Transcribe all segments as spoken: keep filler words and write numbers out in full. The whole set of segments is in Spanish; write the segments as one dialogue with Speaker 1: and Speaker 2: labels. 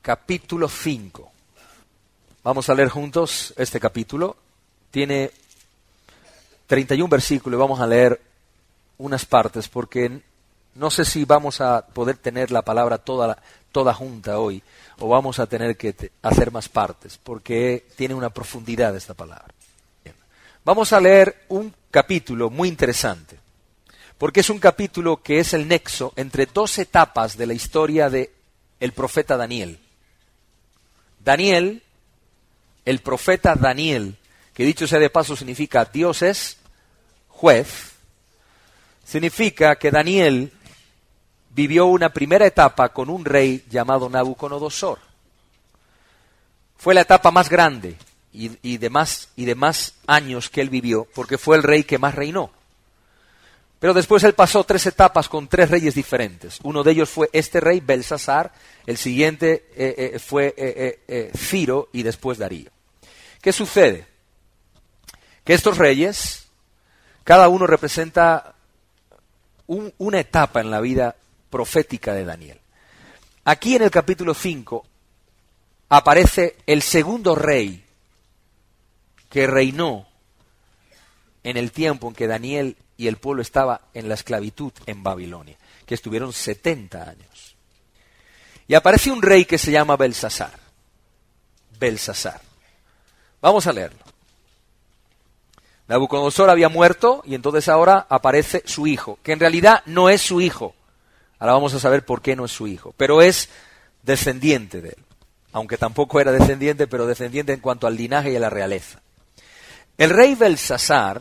Speaker 1: capítulo cinco. Vamos a leer juntos este capítulo. Tiene treinta y un versículos y vamos a leer unas partes porque no sé si vamos a poder tener la palabra toda, toda junta hoy o vamos a tener que te, hacer más partes porque tiene una profundidad esta palabra. Bien. Vamos a leer un capítulo muy interesante porque es un capítulo que es el nexo entre dos etapas de la historia del profeta Daniel. Daniel, el profeta Daniel, que dicho sea de paso significa Dios es juez, significa que Daniel vivió una primera etapa con un rey llamado Nabucodonosor. Fue la etapa más grande y, y, de más, y de más años que él vivió, porque fue el rey que más reinó. Pero después él pasó tres etapas con tres reyes diferentes. Uno de ellos fue este rey, Belsasar, el siguiente eh, eh, fue eh, eh, eh, Ciro y después Darío. ¿Qué sucede? Que estos reyes, cada uno representa un, una etapa en la vida profética de Daniel. Aquí en el capítulo cinco aparece el segundo rey que reinó en el tiempo en que Daniel y el pueblo estaba en la esclavitud en Babilonia, que estuvieron setenta años. Y aparece un rey que se llama Belsasar. Belsasar. Vamos a leerlo. Nabucodonosor había muerto y entonces ahora aparece su hijo, que en realidad no es su hijo. Ahora vamos a saber por qué no es su hijo, pero es descendiente de él. Aunque tampoco era descendiente, pero descendiente en cuanto al linaje y a la realeza. El rey Belsasar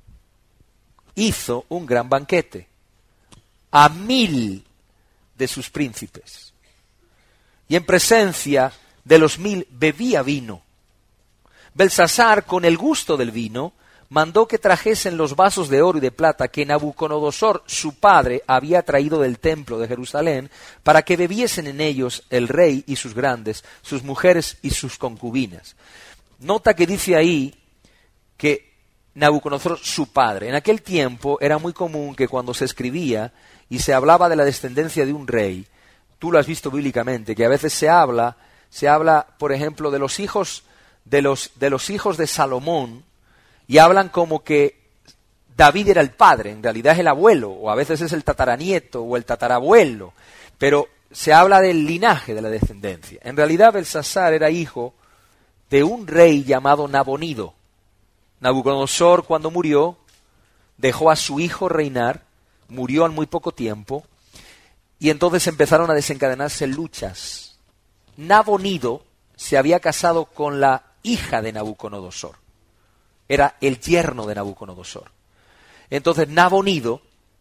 Speaker 1: hizo un gran banquete a mil de sus príncipes. Y en presencia de los mil bebía vino. Belsasar, con el gusto del vino, mandó que trajesen los vasos de oro y de plata que Nabucodonosor, su padre, había traído del templo de Jerusalén, para que bebiesen en ellos el rey y sus grandes, sus mujeres y sus concubinas. Nota que dice ahí que Nabucodonosor, su padre. En aquel tiempo era muy común que cuando se escribía y se hablaba de la descendencia de un rey, tú lo has visto bíblicamente, que a veces se habla, se habla, por ejemplo, de los hijos de los, de los hijos de Salomón, y hablan como que David era el padre, en realidad es el abuelo, o a veces es el tataranieto o el tatarabuelo, pero se habla del linaje de la descendencia. En realidad Belsasar era hijo de un rey llamado Nabonido. Nabucodonosor, cuando murió, dejó a su hijo reinar, murió en muy poco tiempo, y entonces empezaron a desencadenarse luchas. Nabonido se había casado con la hija de Nabucodonosor. Era el yerno de Nabucodonosor. Entonces Nabonido,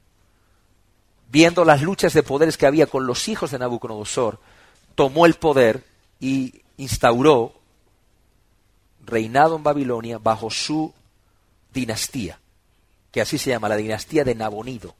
Speaker 1: viendo las luchas de poderes que había con los hijos de Nabucodonosor, tomó el poder y instauró reinado en Babilonia bajo su dinastía, que así se llama, la dinastía de Nabonido.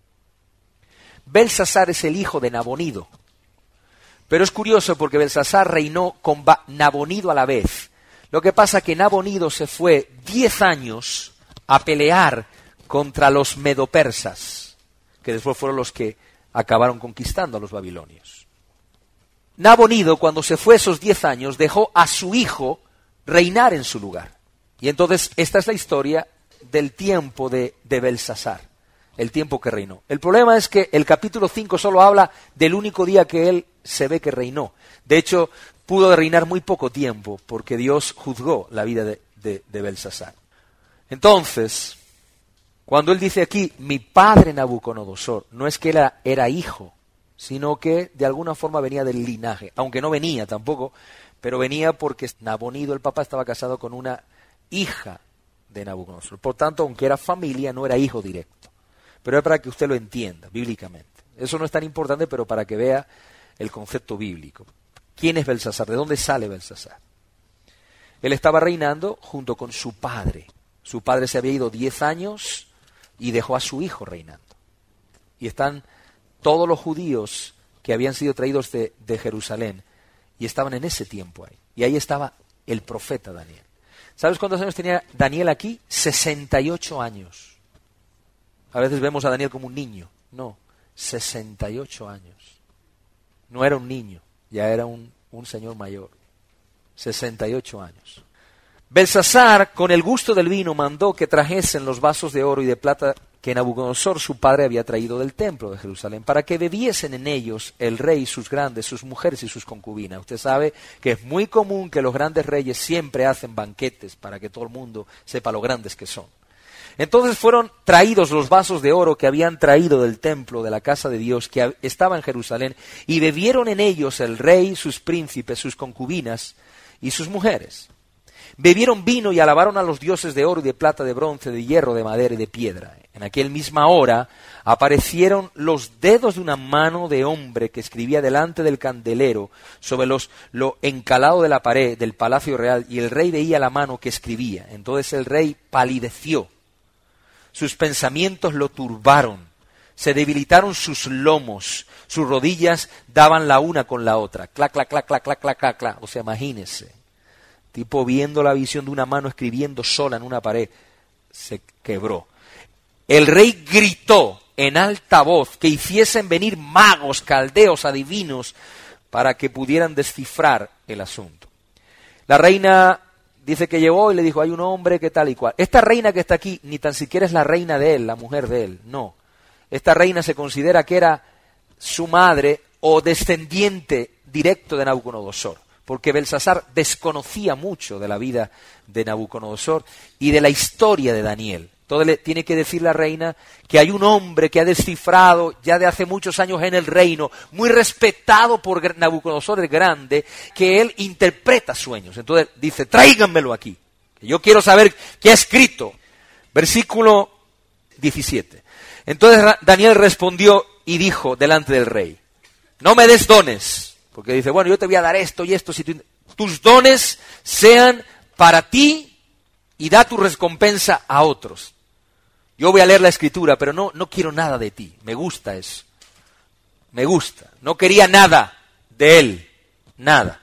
Speaker 1: Belsasar es el hijo de Nabonido, pero es curioso porque Belsasar reinó con Nabonido a la vez. Lo que pasa es que Nabonido se fue diez años a pelear contra los medopersas, que después fueron los que acabaron conquistando a los babilonios. Nabonido, cuando se fue esos diez años, dejó a su hijo reinar en su lugar. Y entonces esta es la historia del tiempo de, de Belsasar, el tiempo que reinó. El problema es que el capítulo cinco solo habla del único día que él se ve que reinó. De hecho, pudo reinar muy poco tiempo porque Dios juzgó la vida de, de, de Belsasar. Entonces, cuando él dice aquí, mi padre Nabucodonosor, no es que él era, era hijo, sino que de alguna forma venía del linaje, aunque no venía tampoco, pero venía porque Nabonido, el papá, estaba casado con una hija de Nabucodonosor. Por tanto, aunque era familia, no era hijo directo. Pero es para que usted lo entienda bíblicamente. Eso no es tan importante, pero para que vea el concepto bíblico. ¿Quién es Belsasar? ¿De dónde sale Belsasar? Él estaba reinando junto con su padre. Su padre se había ido diez años y dejó a su hijo reinando. Y están todos los judíos que habían sido traídos de, de Jerusalén y estaban en ese tiempo ahí. Y ahí estaba el profeta Daniel. ¿Sabes cuántos años tenía Daniel aquí? sesenta y ocho años. A veces vemos a Daniel como un niño. No, sesenta y ocho años. No era un niño, ya era un un señor mayor, sesenta y ocho años. Belsasar, con el gusto del vino, mandó que trajesen los vasos de oro y de plata que Nabucodonosor, su padre, había traído del templo de Jerusalén, para que bebiesen en ellos el rey, sus grandes, sus mujeres y sus concubinas. Usted sabe que es muy común que los grandes reyes siempre hacen banquetes para que todo el mundo sepa lo grandes que son. Entonces fueron traídos los vasos de oro que habían traído del templo de la casa de Dios, que estaba en Jerusalén, y bebieron en ellos el rey, sus príncipes, sus concubinas y sus mujeres. Bebieron vino y alabaron a los dioses de oro y de plata, de bronce, de hierro, de madera y de piedra. En aquella misma hora aparecieron los dedos de una mano de hombre que escribía delante del candelero sobre los, lo encalado de la pared del palacio real, y el rey veía la mano que escribía. Entonces el rey palideció, sus pensamientos lo turbaron, se debilitaron sus lomos, sus rodillas daban la una con la otra. Clac, clac, clac, clac, clac, clac, clac, clac. O sea, imagínese. Tipo viendo la visión de una mano escribiendo sola en una pared, se quebró. El rey gritó en alta voz que hiciesen venir magos, caldeos, adivinos, para que pudieran descifrar el asunto. La reina dice que llegó y le dijo, hay un hombre que tal y cual. Esta reina que está aquí ni tan siquiera es la reina de él, la mujer de él, no. Esta reina se considera que era su madre o descendiente directo de Nabucodonosor, porque Belsasar desconocía mucho de la vida de Nabucodonosor y de la historia de Daniel. Entonces le tiene que decir la reina que hay un hombre que ha descifrado ya de hace muchos años en el reino, muy respetado por Nabucodonosor el Grande, que él interpreta sueños. Entonces dice, tráiganmelo aquí, que yo quiero saber qué ha escrito. Versículo diecisiete. Entonces Daniel respondió y dijo delante del rey, no me des dones. Porque dice, bueno, yo te voy a dar esto y esto, si tú... tus dones sean para ti y da tu recompensa a otros. Yo voy a leer la escritura, pero no, no quiero nada de ti. Me gusta eso. Me gusta. No quería nada de él. Nada.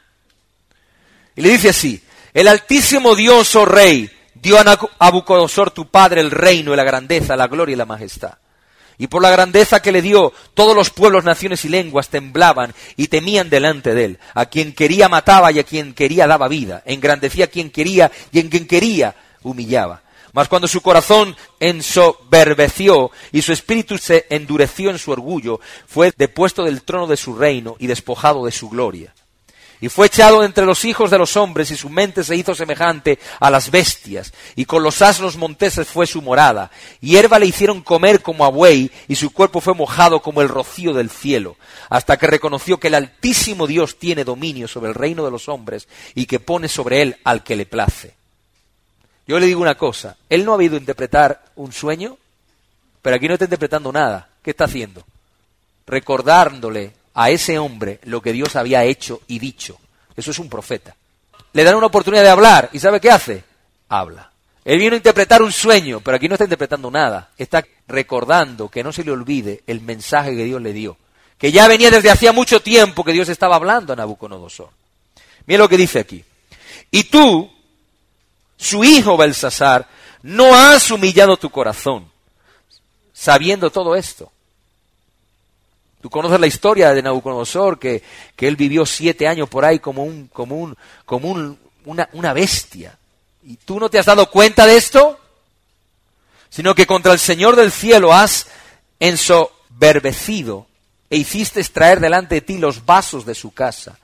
Speaker 1: Y le dice así, el Altísimo Dios, oh Rey, dio a Nabucodonosor tu padre el reino y la grandeza, la gloria y la majestad. Y por la grandeza que le dio, todos los pueblos, naciones y lenguas temblaban y temían delante de él. A quien quería mataba y a quien quería daba vida. Engrandecía a quien quería y en quien quería humillaba. Mas cuando su corazón ensoberbeció y su espíritu se endureció en su orgullo, fue depuesto del trono de su reino y despojado de su gloria. Y fue echado entre los hijos de los hombres, y su mente se hizo semejante a las bestias, y con los asnos monteses fue su morada. Hierba le hicieron comer como a buey, y su cuerpo fue mojado como el rocío del cielo, hasta que reconoció que el Altísimo Dios tiene dominio sobre el reino de los hombres, y que pone sobre él al que le place. Yo le digo una cosa, él no ha ido a interpretar un sueño, pero aquí no está interpretando nada. ¿Qué está haciendo? Recordándole a ese hombre lo que Dios había hecho y dicho. Eso es un profeta. Le dan una oportunidad de hablar, ¿y sabe qué hace? Habla. Él vino a interpretar un sueño, pero aquí no está interpretando nada. Está recordando que no se le olvide el mensaje que Dios le dio, que ya venía desde hacía mucho tiempo que Dios estaba hablando a Nabucodonosor. Mira lo que dice aquí. Y tú, su hijo Belsasar, no has humillado tu corazón, sabiendo todo esto. Tú conoces la historia de Nabucodonosor, que, que él vivió siete años por ahí como un, como un, como un, una, una bestia. ¿Y tú no te has dado cuenta de esto? Sino que contra el Señor del cielo has ensoberbecido e hiciste traer delante de ti los vasos de su casa.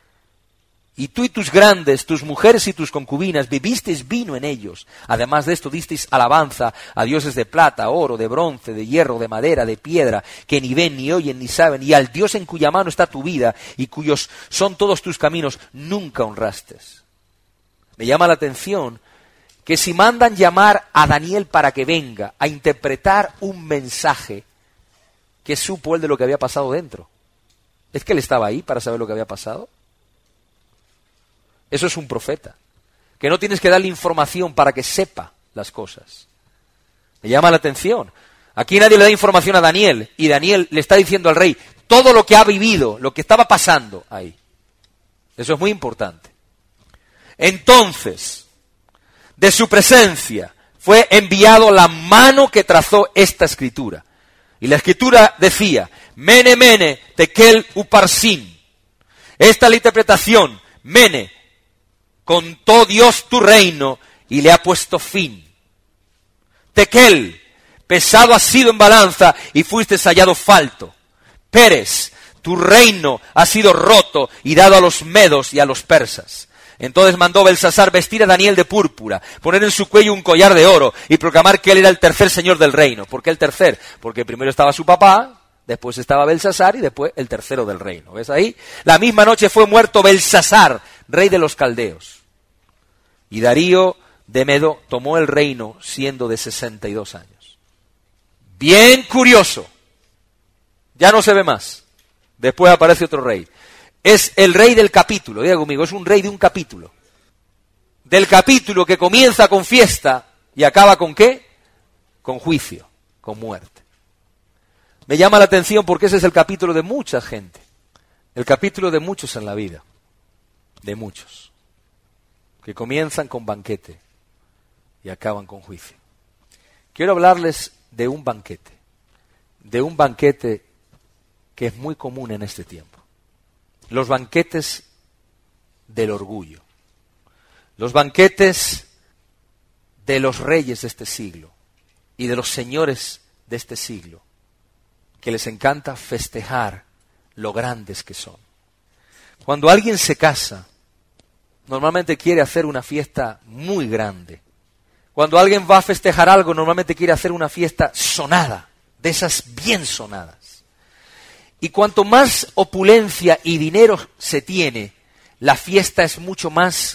Speaker 1: Y tú y tus grandes, tus mujeres y tus concubinas, bebisteis vino en ellos. Además de esto, disteis alabanza a dioses de plata, oro, de bronce, de hierro, de madera, de piedra, que ni ven, ni oyen, ni saben, y al Dios en cuya mano está tu vida, y cuyos son todos tus caminos, nunca honrastes. Me llama la atención que si mandan llamar a Daniel para que venga a interpretar un mensaje, ¿qué supo él de lo que había pasado dentro? ¿Es que él estaba ahí para saber lo que había pasado? Eso es un profeta, que no tienes que darle información para que sepa las cosas. Me llama la atención. Aquí nadie le da información a Daniel, y Daniel le está diciendo al rey todo lo que ha vivido, lo que estaba pasando ahí. Eso es muy importante. Entonces, de su presencia fue enviado la mano que trazó esta escritura. Y la escritura decía, Mene, Mene, Tekel, Uparsin. Esta es la interpretación. Mene, contó Dios tu reino y le ha puesto fin. Tekel, pesado has sido en balanza y fuiste hallado falto. Pérez, tu reino ha sido roto y dado a los medos y a los persas. Entonces mandó Belsasar vestir a Daniel de púrpura, poner en su cuello un collar de oro y proclamar que él era el tercer señor del reino. ¿Por qué el tercer? Porque primero estaba su papá, después estaba Belsasar y después el tercero del reino. ¿Ves ahí? La misma noche fue muerto Belsasar, rey de los caldeos. Y Darío de Medo tomó el reino siendo de sesenta y dos años. Bien curioso. Ya no se ve más. Después aparece otro rey. Es el rey del capítulo, diga conmigo, es un rey de un capítulo. Del capítulo que comienza con fiesta y acaba con ¿qué? Con juicio, con muerte. Me llama la atención porque ese es el capítulo de mucha gente. El capítulo de muchos en la vida. De muchos. Que comienzan con banquete y acaban con juicio. Quiero hablarles de un banquete. De un banquete que es muy común en este tiempo. Los banquetes del orgullo. Los banquetes de los reyes de este siglo y de los señores de este siglo, que les encanta festejar lo grandes que son. Cuando alguien se casa, normalmente quiere hacer una fiesta muy grande. Cuando alguien va a festejar algo, normalmente quiere hacer una fiesta sonada, de esas bien sonadas. Y cuanto más opulencia y dinero se tiene, la fiesta es mucho más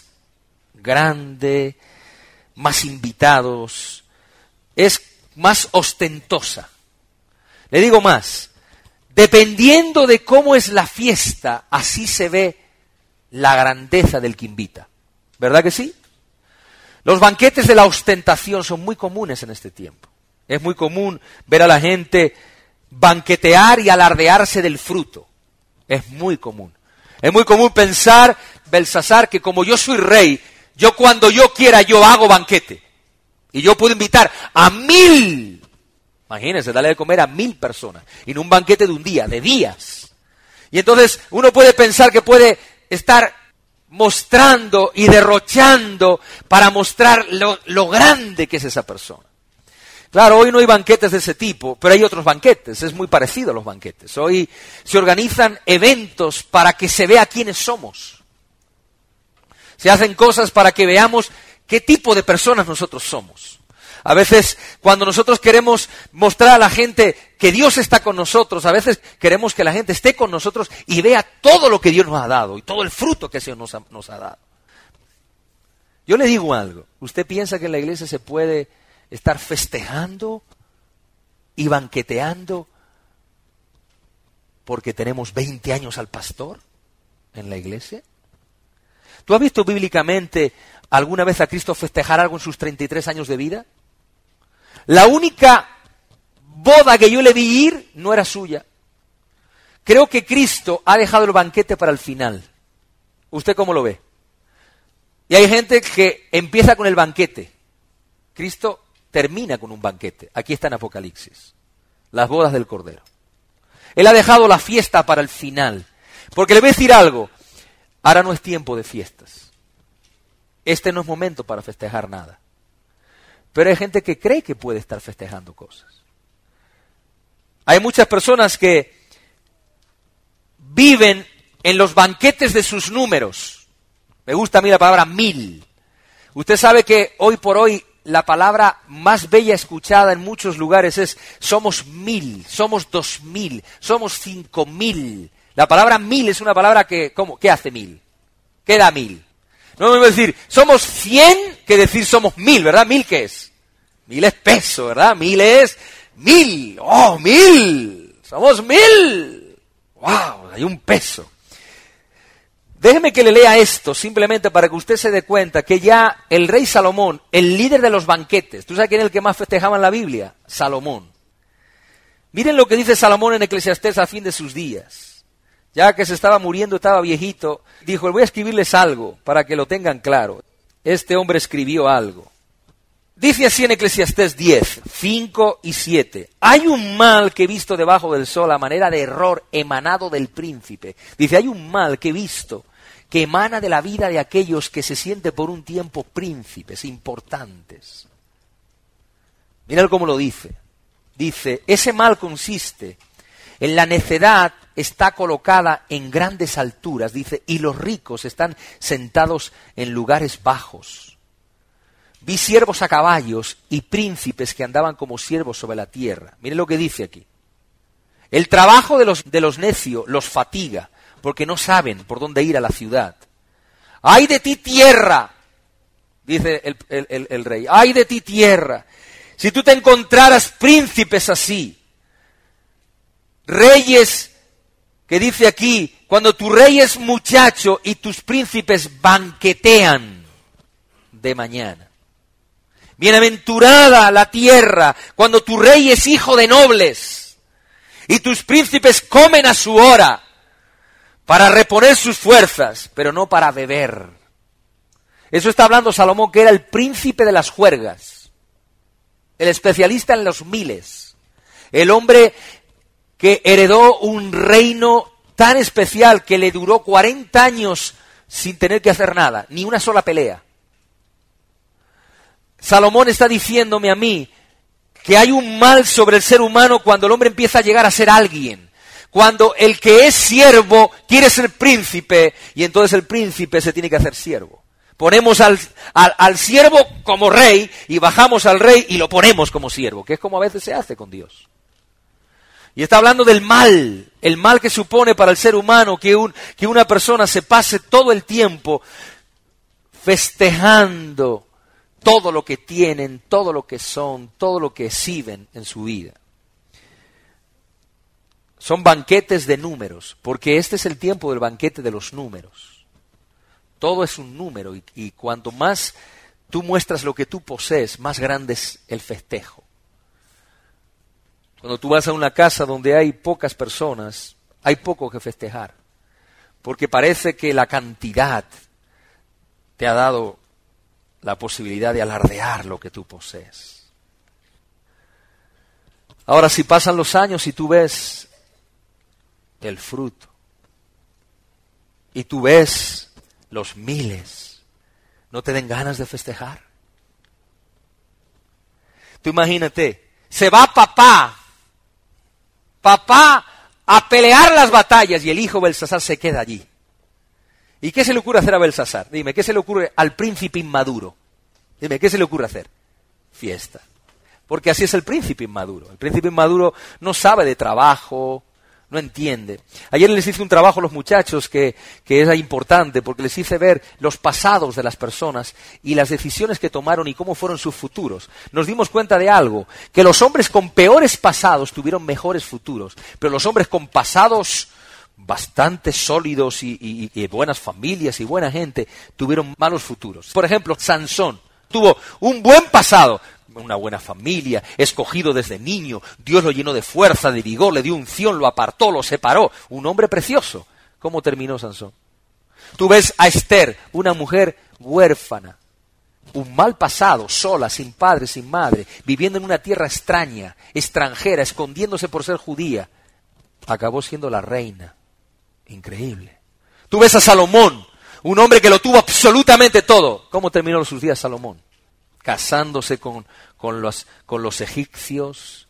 Speaker 1: grande, más invitados, es más ostentosa. Le digo más, dependiendo de cómo es la fiesta, así se ve la grandeza del que invita. ¿Verdad que sí? Los banquetes de la ostentación son muy comunes en este tiempo. Es muy común ver a la gente banquetear y alardearse del fruto. Es muy común. Es muy común pensar, Belsasar, que como yo soy rey, yo cuando yo quiera yo hago banquete. Y yo puedo invitar a mil, imagínense, darle de comer a mil personas. Y en un banquete de un día, de días. Y entonces uno puede pensar que puede estar mostrando y derrochando para mostrar lo, lo grande que es esa persona. Claro, hoy no hay banquetes de ese tipo, pero hay otros banquetes, es muy parecido a los banquetes. Hoy se organizan eventos para que se vea quiénes somos. Se hacen cosas para que veamos qué tipo de personas nosotros somos. A veces, cuando nosotros queremos mostrar a la gente que Dios está con nosotros, a veces queremos que la gente esté con nosotros y vea todo lo que Dios nos ha dado y todo el fruto que Dios nos ha, nos ha dado. Yo le digo algo, ¿usted piensa que en la iglesia se puede estar festejando y banqueteando porque tenemos veinte años al pastor en la iglesia? ¿Tú has visto bíblicamente alguna vez a Cristo festejar algo en sus treinta y tres años de vida? La única boda que yo le vi ir no era suya. Creo que Cristo ha dejado el banquete para el final. ¿Usted cómo lo ve? Y hay gente que empieza con el banquete. Cristo termina con un banquete. Aquí está en Apocalipsis. Las bodas del Cordero. Él ha dejado la fiesta para el final. Porque le voy a decir algo. Ahora no es tiempo de fiestas. Este no es momento para festejar nada. Pero hay gente que cree que puede estar festejando cosas. Hay muchas personas que viven en los banquetes de sus números. Me gusta a mí la palabra mil. Usted sabe que hoy por hoy la palabra más bella escuchada en muchos lugares es somos mil, somos dos mil, somos cinco mil. La palabra mil es una palabra que, ¿cómo? ¿Qué hace mil? ¿Qué da mil? No me voy a decir, somos cien que decir somos mil, ¿verdad? ¿Mil qué es? Mil es peso, ¿verdad? Mil es mil. ¡Oh, mil! ¡Somos mil! ¡Wow! Hay un peso. Déjeme que le lea esto, simplemente para que usted se dé cuenta que ya el rey Salomón, el líder de los banquetes, ¿tú sabes quién es el que más festejaba en la Biblia? Salomón. Miren lo que dice Salomón en Eclesiastés a fin de sus días. Ya que se estaba muriendo, estaba viejito, dijo, voy a escribirles algo para que lo tengan claro. Este hombre escribió algo. Dice así en Eclesiastés diez, cinco y siete. Hay un mal que he visto debajo del sol a manera de error emanado del príncipe. Dice, hay un mal que he visto que emana de la vida de aquellos que se sienten por un tiempo príncipes, importantes. Mira cómo lo dice. Dice, ese mal consiste en la necedad está colocada en grandes alturas, dice, y los ricos están sentados en lugares bajos. Vi siervos a caballos y príncipes que andaban como siervos sobre la tierra. Miren lo que dice aquí. El trabajo de los, de los necios los fatiga, porque no saben por dónde ir a la ciudad. ¡Ay de ti tierra! Dice el, el, el, el rey. ¡Ay de ti tierra! Si tú te encontraras príncipes así, reyes, que dice aquí, cuando tu rey es muchacho y tus príncipes banquetean de mañana. Bienaventurada la tierra cuando tu rey es hijo de nobles y tus príncipes comen a su hora para reponer sus fuerzas, pero no para beber. Eso está hablando Salomón, que era el príncipe de las juergas, el especialista en los miles, el hombre que heredó un reino tan especial que le duró cuarenta años sin tener que hacer nada, ni una sola pelea. Salomón está diciéndome a mí que hay un mal sobre el ser humano cuando el hombre empieza a llegar a ser alguien. Cuando el que es siervo quiere ser príncipe, y entonces el príncipe se tiene que hacer siervo. Ponemos al, al, al siervo como rey, y bajamos al rey y lo ponemos como siervo, que es como a veces se hace con Dios. Y está hablando del mal, el mal que supone para el ser humano que, un, que una persona se pase todo el tiempo festejando todo lo que tienen, todo lo que son, todo lo que exhiben en su vida. Son banquetes de números, porque este es el tiempo del banquete de los números. Todo es un número, y, y cuanto más tú muestras lo que tú posees, más grande es el festejo. Cuando tú vas a una casa donde hay pocas personas, hay poco que festejar, porque parece que la cantidad te ha dado la posibilidad de alardear lo que tú posees. Ahora, si pasan los años y tú ves el fruto, y tú ves los miles, ¿no te den ganas de festejar? Tú imagínate, se va papá, papá a pelear las batallas y el hijo Belsasar se queda allí. ¿Y qué se le ocurre hacer a Belsasar? Dime, ¿qué se le ocurre al príncipe inmaduro? Dime, ¿qué se le ocurre hacer? Fiesta. Porque así es el príncipe inmaduro. El príncipe inmaduro no sabe de trabajo, no entiende. Ayer les hice un trabajo a los muchachos que, que es importante, porque les hice ver los pasados de las personas y las decisiones que tomaron y cómo fueron sus futuros. Nos dimos cuenta de algo, que los hombres con peores pasados tuvieron mejores futuros, pero los hombres con pasados bastante sólidos y, y, y buenas familias y buena gente tuvieron malos futuros. Por ejemplo, Sansón tuvo un buen pasado, una buena familia, escogido desde niño, Dios lo llenó de fuerza, de vigor, le dio unción, lo apartó, lo separó, un hombre precioso. ¿Cómo terminó Sansón? Tú ves a Esther, una mujer huérfana, un mal pasado, sola, sin padre, sin madre, viviendo en una tierra extraña, extranjera, escondiéndose por ser judía, acabó siendo la reina. Increíble. Tú ves a Salomón, un hombre que lo tuvo absolutamente todo. ¿Cómo terminó sus días Salomón? Casándose con, con, los, con los egipcios.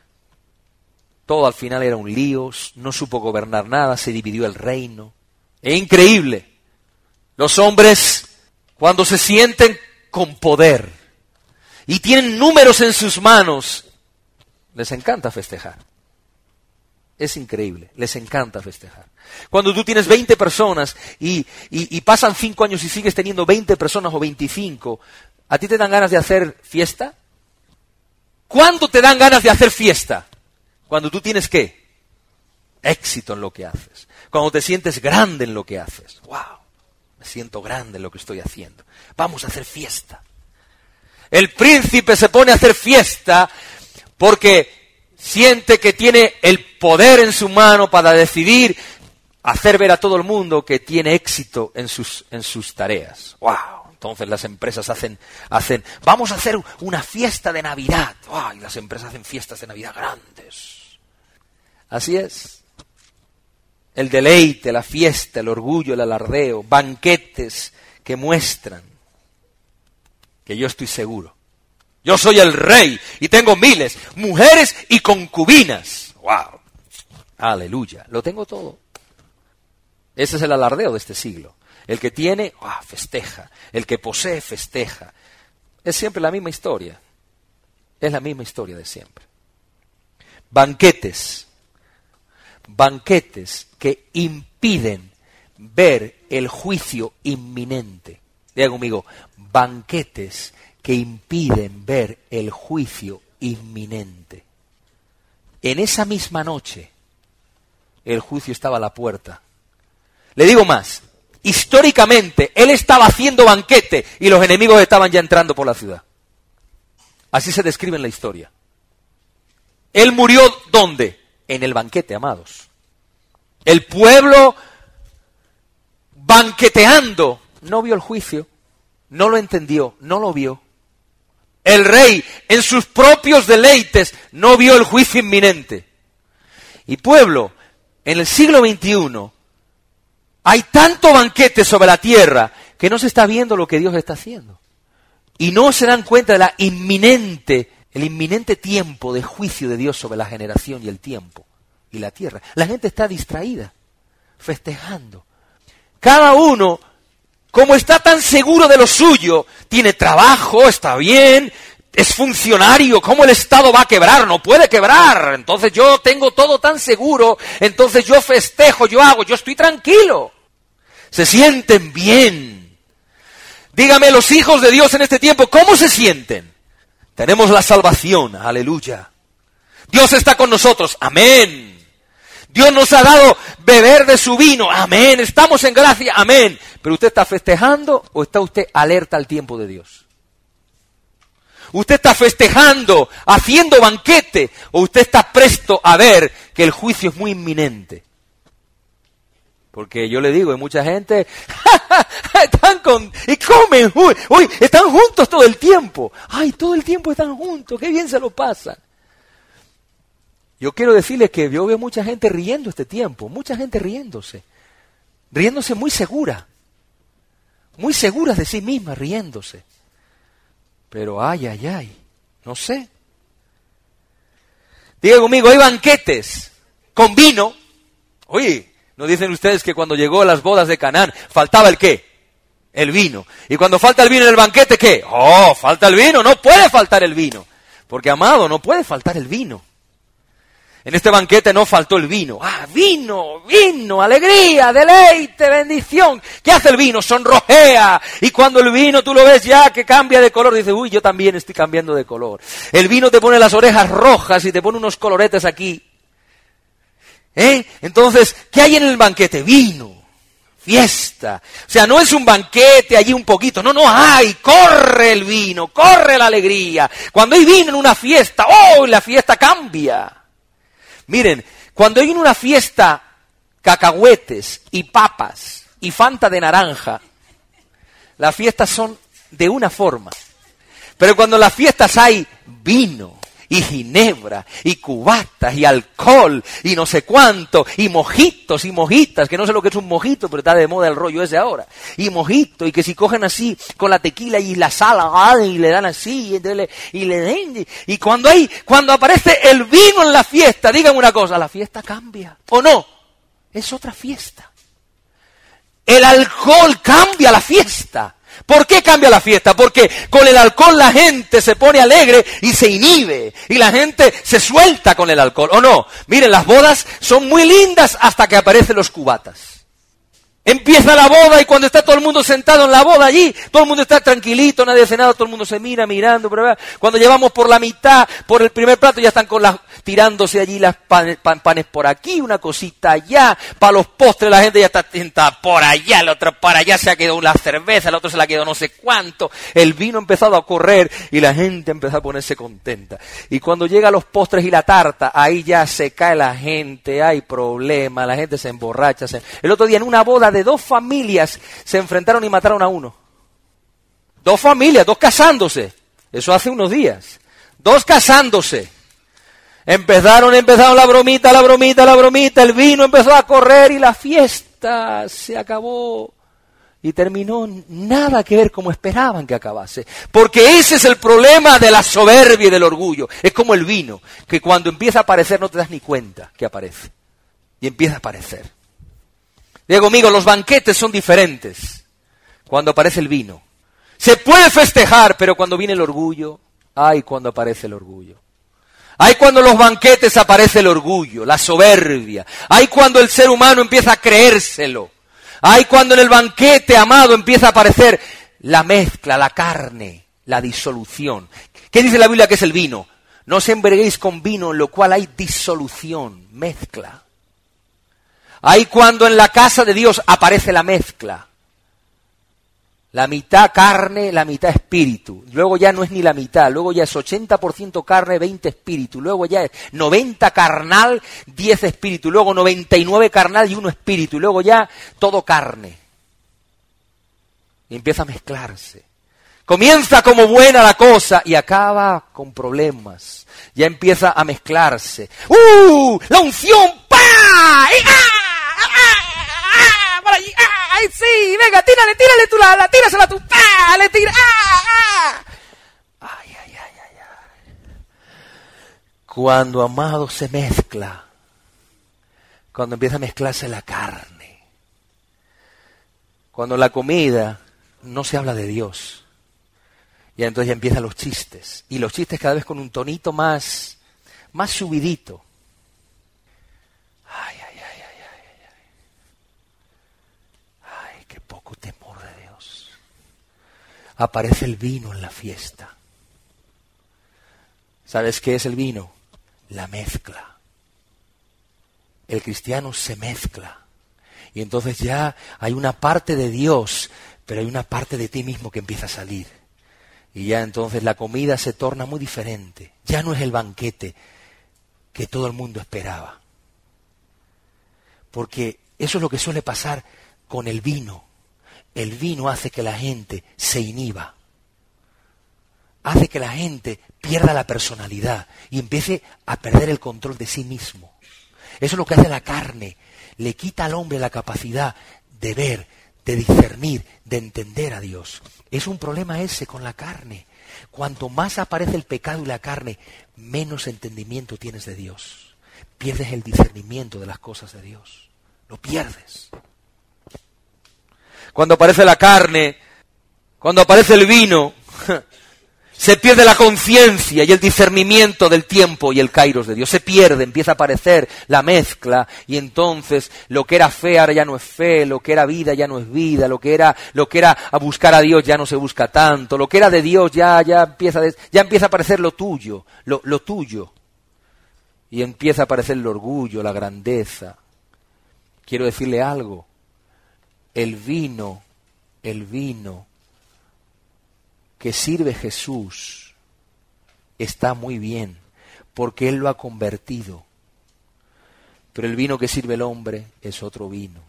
Speaker 1: Todo al final era un lío, no supo gobernar nada, se dividió el reino. Es increíble. Los hombres, cuando se sienten con poder y tienen números en sus manos, les encanta festejar. Es increíble, les encanta festejar. Cuando tú tienes veinte personas y, y, y pasan cinco años y sigues teniendo veinte personas o veinticinco, ¿a ti te dan ganas de hacer fiesta? ¿Cuándo te dan ganas de hacer fiesta? Cuando tú tienes, ¿qué? Éxito en lo que haces. Cuando te sientes grande en lo que haces. ¡Wow! Me siento grande en lo que estoy haciendo. Vamos a hacer fiesta. El príncipe se pone a hacer fiesta porque siente que tiene el poder en su mano para decidir hacer ver a todo el mundo que tiene éxito en sus, en sus tareas. ¡Wow! Entonces las empresas hacen, hacen, vamos a hacer una fiesta de Navidad. ¡Oh! Y las empresas hacen fiestas de Navidad grandes. Así es. El deleite, la fiesta, el orgullo, el alardeo, banquetes que muestran que yo estoy seguro. Yo soy el rey y tengo miles, mujeres y concubinas. ¡Wow! Aleluya. Lo tengo todo. Ese es el alardeo de este siglo. El que tiene, ¡wow!, festeja. El que posee, festeja. Es siempre la misma historia. Es la misma historia de siempre. Banquetes. Banquetes que impiden ver el juicio inminente. Diga conmigo, banquetes que impiden ver el juicio inminente. En esa misma noche, el juicio estaba a la puerta. Le digo más, históricamente, él estaba haciendo banquete y los enemigos estaban ya entrando por la ciudad. Así se describe en la historia. Él murió, ¿dónde? En el banquete, amados. El pueblo banqueteando no vio el juicio, no lo entendió, no lo vio. El rey, en sus propios deleites, no vio el juicio inminente. Y pueblo, en el siglo veintiuno, hay tanto banquete sobre la tierra que no se está viendo lo que Dios está haciendo. Y no se dan cuenta de la inminente, el inminente tiempo de juicio de Dios sobre la generación y el tiempo y la tierra. La gente está distraída, festejando. Cada uno, como está tan seguro de lo suyo, tiene trabajo, está bien, es funcionario, ¿cómo el Estado va a quebrar? No puede quebrar. Entonces yo tengo todo tan seguro, entonces yo festejo, yo hago, yo estoy tranquilo. Se sienten bien. Dígame, los hijos de Dios en este tiempo, ¿cómo se sienten? Tenemos la salvación, aleluya. Dios está con nosotros, amén. Dios nos ha dado beber de su vino, amén. Estamos en gracia, amén. Pero usted está festejando o está usted alerta al tiempo de Dios. Usted está festejando, haciendo banquete, o usted está presto a ver que el juicio es muy inminente. Porque yo le digo, hay mucha gente, están con, y comen, uy, uy, están juntos todo el tiempo. Ay, todo el tiempo están juntos, qué bien se lo pasan. Yo quiero decirles que yo veo mucha gente riendo este tiempo, mucha gente riéndose, riéndose muy segura, muy seguras de sí mismas, riéndose. Pero ay, ay, ay, no sé. Diga conmigo, hay banquetes con vino. Oye, ¿no dicen ustedes que cuando llegó a las bodas de Canaán faltaba el qué? El vino. Y cuando falta el vino en el banquete, ¿qué? Oh, falta el vino, no puede faltar el vino. Porque, amado, no puede faltar el vino. En este banquete no faltó el vino. ¡Ah, vino! ¡Vino! ¡Alegría! ¡Deleite! ¡Bendición! ¿Qué hace el vino? Sonrojea. Y cuando el vino tú lo ves ya que cambia de color, dices, uy, yo también estoy cambiando de color. El vino te pone las orejas rojas y te pone unos coloretes aquí. ¿Eh? Entonces, ¿qué hay en el banquete? Vino. Fiesta. O sea, no es un banquete allí un poquito. No, no hay. Corre el vino. Corre la alegría. Cuando hay vino en una fiesta, ¡oh! La fiesta cambia. Miren, cuando hay en una fiesta cacahuetes y papas y Fanta de naranja, las fiestas son de una forma. Pero cuando en las fiestas hay vino y ginebra y cubatas y alcohol y no sé cuánto y mojitos y mojitas, que no sé lo que es un mojito, pero está de moda el rollo ese ahora, y mojito, y que si cogen así con la tequila y la sal y le dan así y le, y le den, y cuando hay, cuando aparece el vino en la fiesta, díganme una cosa, la fiesta cambia, ¿o no? Es otra fiesta. El alcohol cambia la fiesta. ¿Por qué cambia la fiesta? Porque con el alcohol la gente se pone alegre y se inhibe. Y la gente se suelta con el alcohol, ¿o no? Miren, las bodas son muy lindas hasta que aparecen los cubatas. Empieza la boda y cuando está todo el mundo sentado en la boda allí, todo el mundo está tranquilito, nadie hace nada, todo el mundo se mira mirando. Pero cuando llevamos por la mitad, por el primer plato, ya están con las tirándose allí las panes, pan, panes por aquí, una cosita allá. Para los postres la gente ya está sentada por allá, la otra para allá se ha quedado la cerveza, el otro se la ha quedado no sé cuánto. El vino ha empezado a correr y la gente empieza a ponerse contenta. Y cuando llega los postres y la tarta, ahí ya se cae la gente, hay problemas, la gente se emborracha. Se... El otro día en una boda de dos familias se enfrentaron y mataron a uno. Dos familias, dos casándose. Eso hace unos días. Dos casándose. Empezaron, empezaron la bromita, la bromita, la bromita, el vino empezó a correr y la fiesta se acabó. Y terminó nada que ver como esperaban que acabase. Porque ese es el problema de la soberbia y del orgullo. Es como el vino, que cuando empieza a aparecer no te das ni cuenta que aparece. Y empieza a aparecer. Diga conmigo, los banquetes son diferentes cuando aparece el vino. Se puede festejar, pero cuando viene el orgullo, ay, cuando aparece el orgullo. Ay, cuando los banquetes aparece el orgullo, la soberbia. Ay, cuando el ser humano empieza a creérselo. Ay, cuando en el banquete, amado, empieza a aparecer la mezcla, la carne, la disolución. ¿Qué dice la Biblia que es el vino? No os embriaguéis con vino en lo cual hay disolución, mezcla. Ay, cuando en la casa de Dios aparece la mezcla. La mitad carne, la mitad espíritu. Luego ya no es ni la mitad, luego ya es ochenta por ciento carne, veinte espíritu. Luego ya es noventa carnal, diez espíritu. Luego noventa y nueve carnal y uno espíritu. Y luego ya todo carne. Y empieza a mezclarse. Comienza como buena la cosa y acaba con problemas. Ya empieza a mezclarse. ¡Uh! ¡La unción! ¡Pah! ¡Y, ah! Por allí, ¡ah! ¡Ay, sí! Venga, tírale, tírale tú la, la tírasela tú, ¡ah! Le tira, ¡ah! ¡ah! Ay, ay, ay, ay, ay. Cuando, amado, se mezcla, cuando empieza a mezclarse la carne, cuando la comida no se habla de Dios, y entonces ya empiezan los chistes, y los chistes cada vez con un tonito más, más subidito. Ay, ay, ay, ay, ay, ay. Ay, qué poco temor de Dios. Aparece el vino en la fiesta. ¿Sabes qué es el vino? La mezcla. El cristiano se mezcla. Y entonces ya hay una parte de Dios, pero hay una parte de ti mismo que empieza a salir. Y ya entonces la comida se torna muy diferente. Ya no es el banquete que todo el mundo esperaba. Porque eso es lo que suele pasar con el vino. El vino hace que la gente se inhiba. Hace que la gente pierda la personalidad y empiece a perder el control de sí mismo. Eso es lo que hace la carne. Le quita al hombre la capacidad de ver, de discernir, de entender a Dios. Es un problema ese con la carne. Cuanto más aparece el pecado y la carne, menos entendimiento tienes de Dios. Pierdes el discernimiento de las cosas de Dios. Lo pierdes. Cuando aparece la carne, cuando aparece el vino, se pierde la conciencia y el discernimiento del tiempo y el kairos de Dios. Se pierde, empieza a aparecer la mezcla y entonces lo que era fe ahora ya no es fe, lo que era vida ya no es vida, lo que era, lo que era a buscar a Dios ya no se busca tanto, lo que era de Dios ya, ya, empieza, ya empieza a aparecer lo tuyo, lo, lo tuyo. Y empieza a aparecer el orgullo, la grandeza. Quiero decirle algo, el vino, el vino que sirve Jesús está muy bien, porque Él lo ha convertido. Pero el vino que sirve el hombre es otro vino.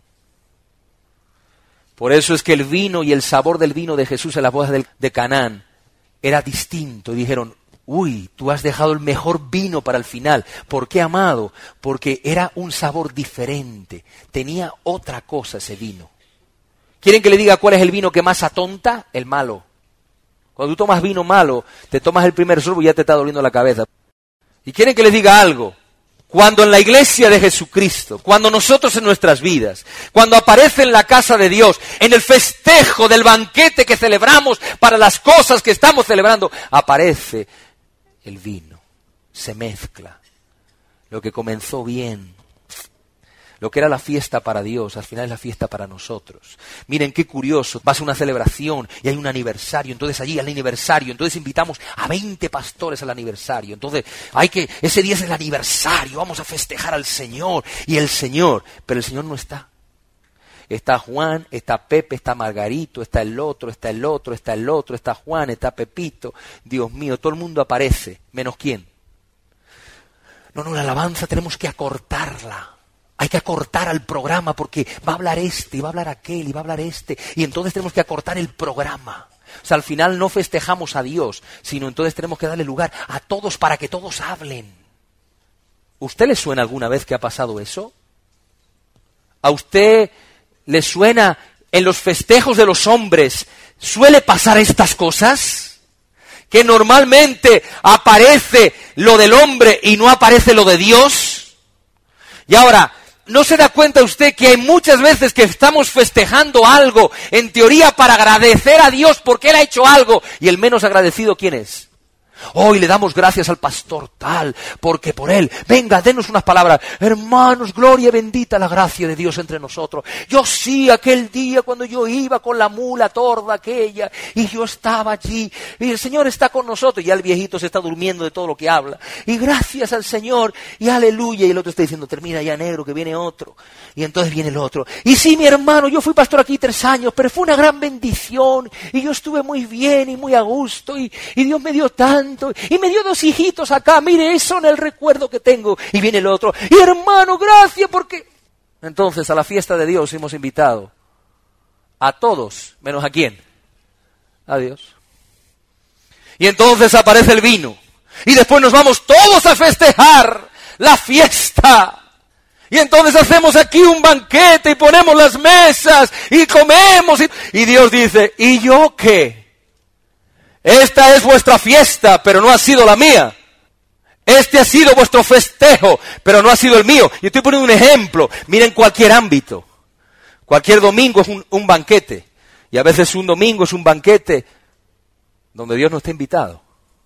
Speaker 1: Por eso es que el vino y el sabor del vino de Jesús en las bodas de Canaán era distinto. Y dijeron, uy, tú has dejado el mejor vino para el final. ¿Por qué, amado? Porque era un sabor diferente. Tenía otra cosa ese vino. ¿Quieren que le diga cuál es el vino que más atonta? El malo. Cuando tú tomas vino malo, te tomas el primer sorbo y ya te está doliendo la cabeza. ¿Y quieren que les diga algo? Cuando en la iglesia de Jesucristo, cuando nosotros en nuestras vidas, cuando aparece en la casa de Dios, en el festejo del banquete que celebramos para las cosas que estamos celebrando, aparece el vino, se mezcla. Lo que comenzó bien, lo que era la fiesta para Dios, al final es la fiesta para nosotros. Miren qué curioso, vas a una celebración y hay un aniversario, entonces allí al aniversario, entonces invitamos a veinte pastores al aniversario, entonces hay que, ese día es el aniversario, vamos a festejar al Señor y el Señor, pero el Señor no está. Está Juan, está Pepe, está Margarito, está el otro, está el otro, está el otro, está Juan, está Pepito, Dios mío, todo el mundo aparece, menos quién. No, no, la alabanza tenemos que acortarla. Hay que acortar al programa porque va a hablar este, y va a hablar aquel, y va a hablar este. Y entonces tenemos que acortar el programa. O sea, al final no festejamos a Dios, sino entonces tenemos que darle lugar a todos para que todos hablen. ¿Usted le suena alguna vez que ha pasado eso? ¿A usted le suena en los festejos de los hombres, suele pasar estas cosas? Que normalmente aparece lo del hombre y no aparece lo de Dios. Y ahora, ¿no se da cuenta usted que hay muchas veces que estamos festejando algo, en teoría para agradecer a Dios porque Él ha hecho algo, y el menos agradecido, ¿quién es? Hoy le damos gracias al pastor tal, porque por él, venga, denos unas palabras. Hermanos, gloria bendita la gracia de Dios entre nosotros. Yo sí, aquel día cuando yo iba con la mula torda aquella, y yo estaba allí, y el Señor está con nosotros, y ya el viejito se está durmiendo de todo lo que habla. Y gracias al Señor, y aleluya, y el otro está diciendo, termina ya negro, que viene otro. Y entonces viene el otro. Y sí, mi hermano, yo fui pastor aquí tres años, pero fue una gran bendición, y yo estuve muy bien y muy a gusto, y, y Dios me dio tanto. Y me dio dos hijitos acá, mire, eso en el recuerdo que tengo. Y viene el otro, y hermano, gracias porque... Entonces a la fiesta de Dios hemos invitado a todos, menos a quién, a Dios. Y entonces aparece el vino, y después nos vamos todos a festejar la fiesta. Y entonces hacemos aquí un banquete y ponemos las mesas y comemos. Y, y Dios dice, ¿y yo qué? Esta es vuestra fiesta, pero no ha sido la mía. Este ha sido vuestro festejo, pero no ha sido el mío. Y estoy poniendo un ejemplo. Miren cualquier ámbito. Cualquier domingo es un, un banquete. Y a veces un domingo es un banquete donde Dios no está invitado.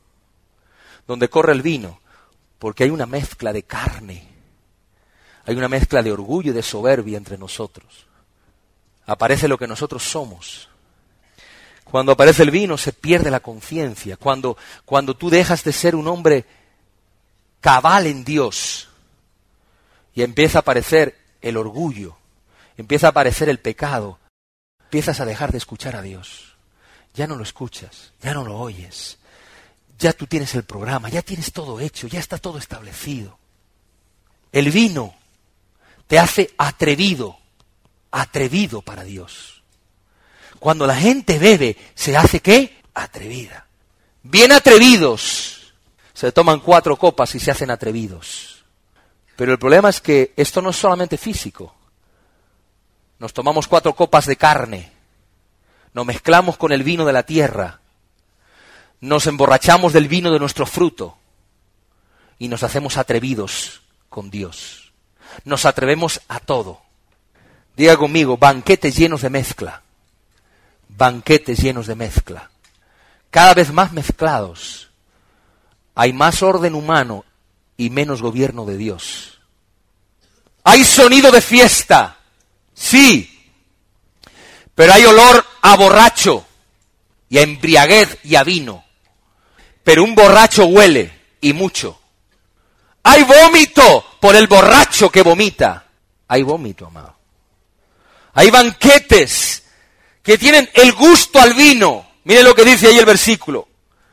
Speaker 1: Donde corre el vino. Porque hay una mezcla de carne. Hay una mezcla de orgullo y de soberbia entre nosotros. Aparece lo que nosotros somos. Cuando aparece el vino se pierde la conciencia. Cuando, cuando tú dejas de ser un hombre cabal en Dios y empieza a aparecer el orgullo, empieza a aparecer el pecado, empiezas a dejar de escuchar a Dios. Ya no lo escuchas, ya no lo oyes. Ya tú tienes el programa, ya tienes todo hecho, ya está todo establecido. El vino te hace atrevido, atrevido para Dios. Cuando la gente bebe, ¿se hace qué? Atrevida. Bien atrevidos. Se toman cuatro copas y se hacen atrevidos. Pero el problema es que esto no es solamente físico. Nos tomamos cuatro copas de carne. Nos mezclamos con el vino de la tierra. Nos emborrachamos del vino de nuestro fruto. Y nos hacemos atrevidos con Dios. Nos atrevemos a todo. Diga conmigo, banquetes llenos de mezcla. Banquetes llenos de mezcla. Cada vez más mezclados. Hay más orden humano y menos gobierno de Dios. Hay sonido de fiesta, sí, pero hay olor a borracho y a embriaguez y a vino. Pero un borracho huele y mucho. Hay vómito por el borracho que vomita. Hay vómito, amado. Hay banquetes que tienen el gusto al vino. Mire lo que dice ahí el versículo.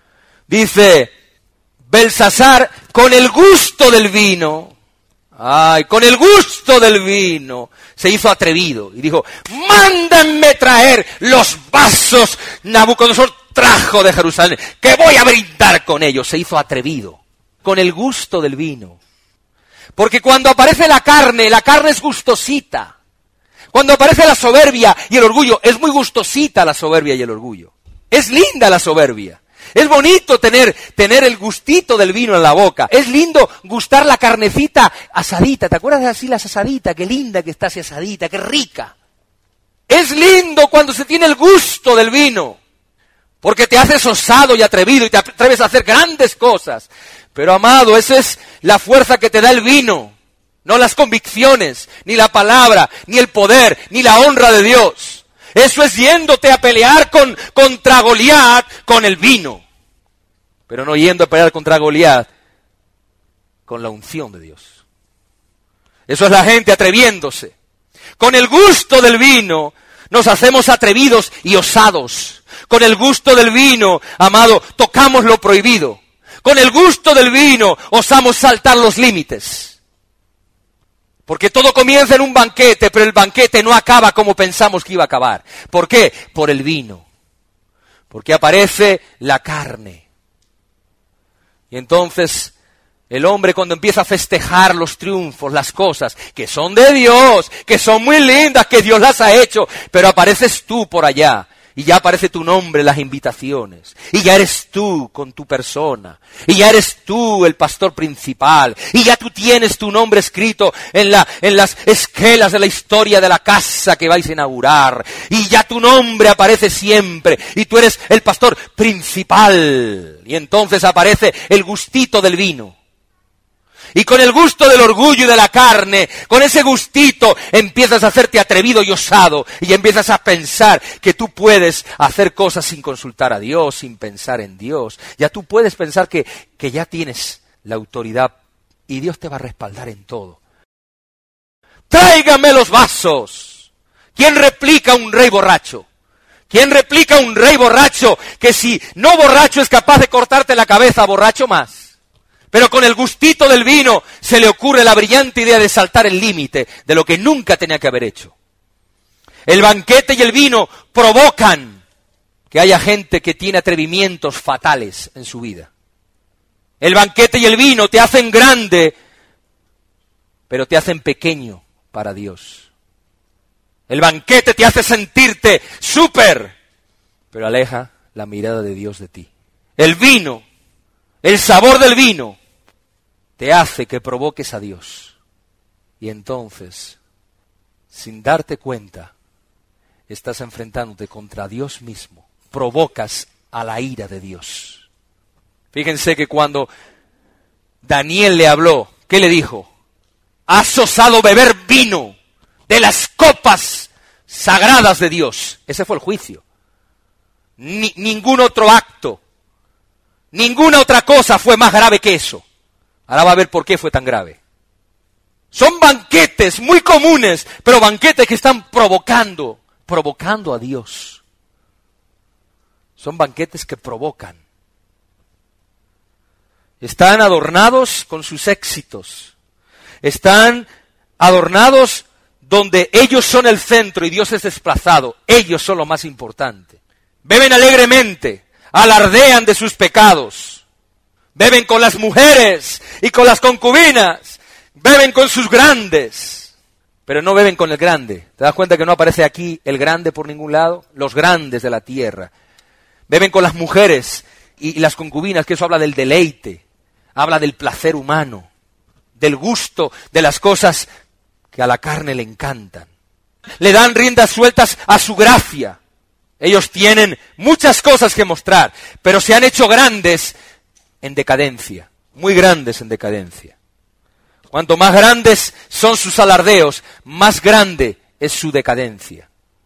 Speaker 1: Dice, Belsasar, con el gusto del vino, ay, con el gusto del vino, se hizo atrevido y dijo, mándenme traer los vasos Nabucodonosor trajo de Jerusalén, que voy a brindar con ellos. Se hizo atrevido, con el gusto del vino. Porque cuando aparece la carne, la carne es gustosita. Cuando aparece la soberbia y el orgullo, es muy gustosita la soberbia y el orgullo. Es linda la soberbia. Es bonito tener, tener el gustito del vino en la boca. Es lindo gustar la carnecita asadita. ¿Te acuerdas de así las asaditas? Qué linda que está esa asadita, qué rica. Es lindo cuando se tiene el gusto del vino. Porque te haces osado y atrevido y te atreves a hacer grandes cosas. Pero amado, esa es la fuerza que te da el vino. No las convicciones, ni la palabra, ni el poder, ni la honra de Dios. Eso es yéndote a pelear con, contra Goliat con el vino. Pero no yendo a pelear contra Goliat con la unción de Dios. Eso es la gente atreviéndose. Con el gusto del vino nos hacemos atrevidos y osados. Con el gusto del vino, amado, tocamos lo prohibido. Con el gusto del vino osamos saltar los límites. Porque todo comienza en un banquete, pero el banquete no acaba como pensamos que iba a acabar. ¿Por qué? Por el vino. porque aparece la carne. Y entonces el hombre, cuando empieza a festejar los triunfos, las cosas que son de Dios, que son muy lindas, que Dios las ha hecho, pero apareces tú por allá, y ya aparece tu nombre en las invitaciones, y ya eres tú con tu persona, y ya eres tú el pastor principal, y ya tú tienes tu nombre escrito en, la, en las esquelas de la historia de la casa que vais a inaugurar, y ya tu nombre aparece siempre, y tú eres el pastor principal, y entonces aparece el gustito del vino. Y con el gusto del orgullo y de la carne, con ese gustito, empiezas a hacerte atrevido y osado, y empiezas a pensar que tú puedes hacer cosas sin consultar a Dios, sin pensar en Dios. Ya tú puedes pensar que, que ya tienes la autoridad, y Dios te va a respaldar en todo. ¡Tráigame los vasos! ¿Quién replica a un rey borracho? ¿Quién replica a un rey borracho que si no borracho es capaz de cortarte la cabeza, borracho más? Pero con el gustito del vino se le ocurre la brillante idea de saltar el límite de lo que nunca tenía que haber hecho. El banquete y el vino provocan que haya gente que tiene atrevimientos fatales en su vida. El banquete y el vino te hacen grande, pero te hacen pequeño para Dios. El banquete te hace sentirte súper, pero aleja la mirada de Dios de ti. El vino, el sabor del vino, te hace que provoques a Dios. Y entonces, sin darte cuenta, estás enfrentándote contra Dios mismo. Provocas a la ira de Dios. Fíjense que cuando Daniel le habló, ¿qué le dijo? Has osado beber vino de las copas sagradas de Dios. Ese fue el juicio. Ni, ningún otro acto, ninguna otra cosa fue más grave que eso. Ahora va a ver por qué fue tan grave. Son banquetes muy comunes, pero banquetes que están provocando, provocando a Dios. Son banquetes que provocan. Están adornados con sus éxitos. Están adornados donde ellos son el centro y Dios es desplazado. Ellos son lo más importante. Beben alegremente, alardean de sus pecados. Beben con las mujeres y con las concubinas. Beben con sus grandes. Pero no beben con el grande. ¿Te das cuenta que no aparece aquí el grande por ningún lado? Los grandes de la tierra. Beben con las mujeres y, y las concubinas, que eso habla del deleite. Habla del placer humano. Del gusto de las cosas que a la carne le encantan. Le dan riendas sueltas a su gracia. Ellos tienen muchas cosas que mostrar, pero se han hecho grandes en decadencia, muy grandes en decadencia. Cuanto más grandes son sus alardeos, más grande es su decadencia.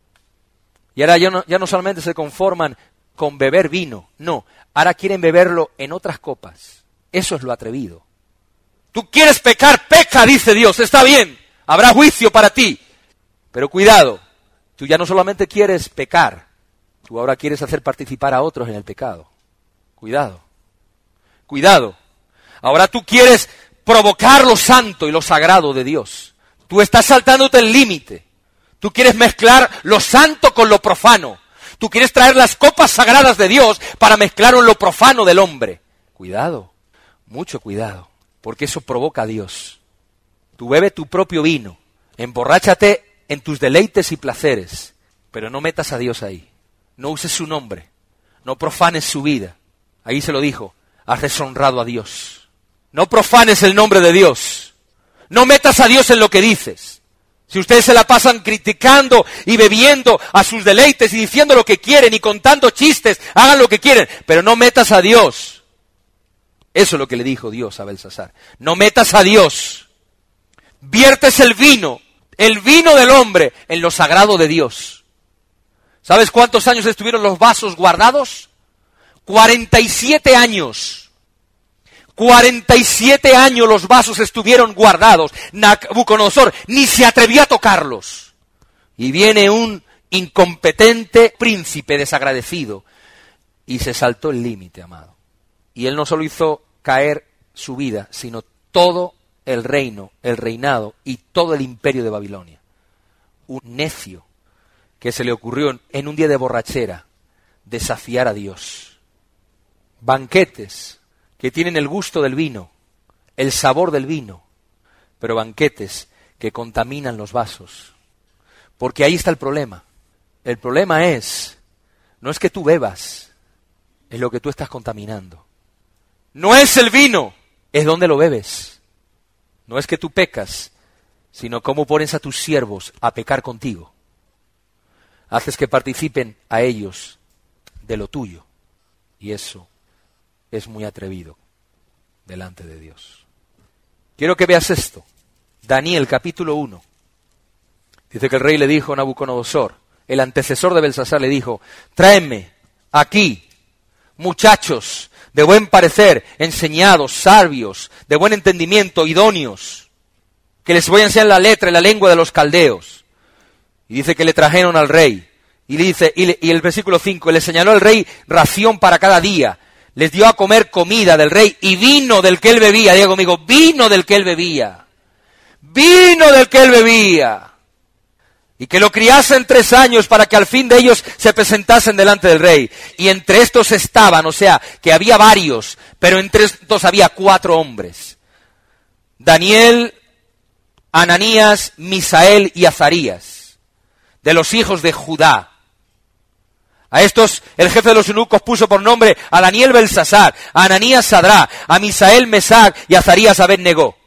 Speaker 1: Y ahora ya no, ya no solamente se conforman con beber vino, no, ahora quieren beberlo en otras copas. Eso es lo atrevido. Tú quieres pecar, peca, dice Dios, está bien, habrá juicio para ti. Pero cuidado, tú ya no solamente quieres pecar, tú ahora quieres hacer participar a otros en el pecado. Cuidado. Cuidado, ahora tú quieres provocar lo santo y lo sagrado de Dios. Tú estás saltándote el límite. Tú quieres mezclar lo santo con lo profano. Tú quieres traer las copas sagradas de Dios para mezclar lo profano del hombre. Cuidado, mucho cuidado, porque eso provoca a Dios. Tú bebe tu propio vino, emborráchate en tus deleites y placeres, pero no metas a Dios ahí. No uses su nombre, no profanes su vida. Ahí se lo dijo. Has deshonrado a Dios. No profanes el nombre de Dios. No metas a Dios en lo que dices. Si ustedes se la pasan criticando y bebiendo a sus deleites y diciendo lo que quieren y contando chistes, hagan lo que quieren, pero no metas a Dios. Eso es lo que le dijo Dios a Belsasar. No metas a Dios. Viertes el vino, el vino del hombre, en lo sagrado de Dios. ¿Sabes cuántos años estuvieron los vasos guardados? cuarenta y siete años. cuarenta y siete años los vasos estuvieron guardados. Nabucodonosor ni se atrevía a tocarlos. Y viene un incompetente príncipe desagradecido y se saltó el límite, amado. Y él no solo hizo caer su vida, sino todo el reino, el reinado y todo el imperio de Babilonia. Un necio que se le ocurrió en un día de borrachera desafiar a Dios. Banquetes que tienen el gusto del vino, el sabor del vino, pero banquetes que contaminan los vasos. Porque ahí está el problema. El problema es, no es que tú bebas, es lo que tú estás contaminando. No es el vino, es donde lo bebes. No es que tú pecas, sino cómo pones a tus siervos a pecar contigo. Haces que participen a ellos de lo tuyo. Y eso es muy atrevido delante de Dios. Quiero que veas esto. Daniel capítulo uno. Dice que el rey le dijo a Nabucodonosor, el antecesor de Belsasar le dijo, tráeme aquí muchachos de buen parecer, enseñados, sabios, de buen entendimiento, idóneos, que les voy a enseñar la letra y la lengua de los caldeos. Y dice que le trajeron al rey. Y, le dice, y, le, y el versículo cinco, le señaló al rey ración para cada día. Les dio a comer comida del rey y vino del que él bebía. Diga conmigo, vino del que él bebía. Vino del que él bebía. Y que lo criasen tres años para que al fin de ellos se presentasen delante del rey. Y entre estos estaban, o sea, que había varios, pero entre estos había cuatro hombres. Daniel, Ananías, Misael y Azarías, de los hijos de Judá. A estos el jefe de los eunucos puso por nombre a Daniel Belsasar, a Ananías Sadrá, a Misael Mesac y a Azarías Abed-negó.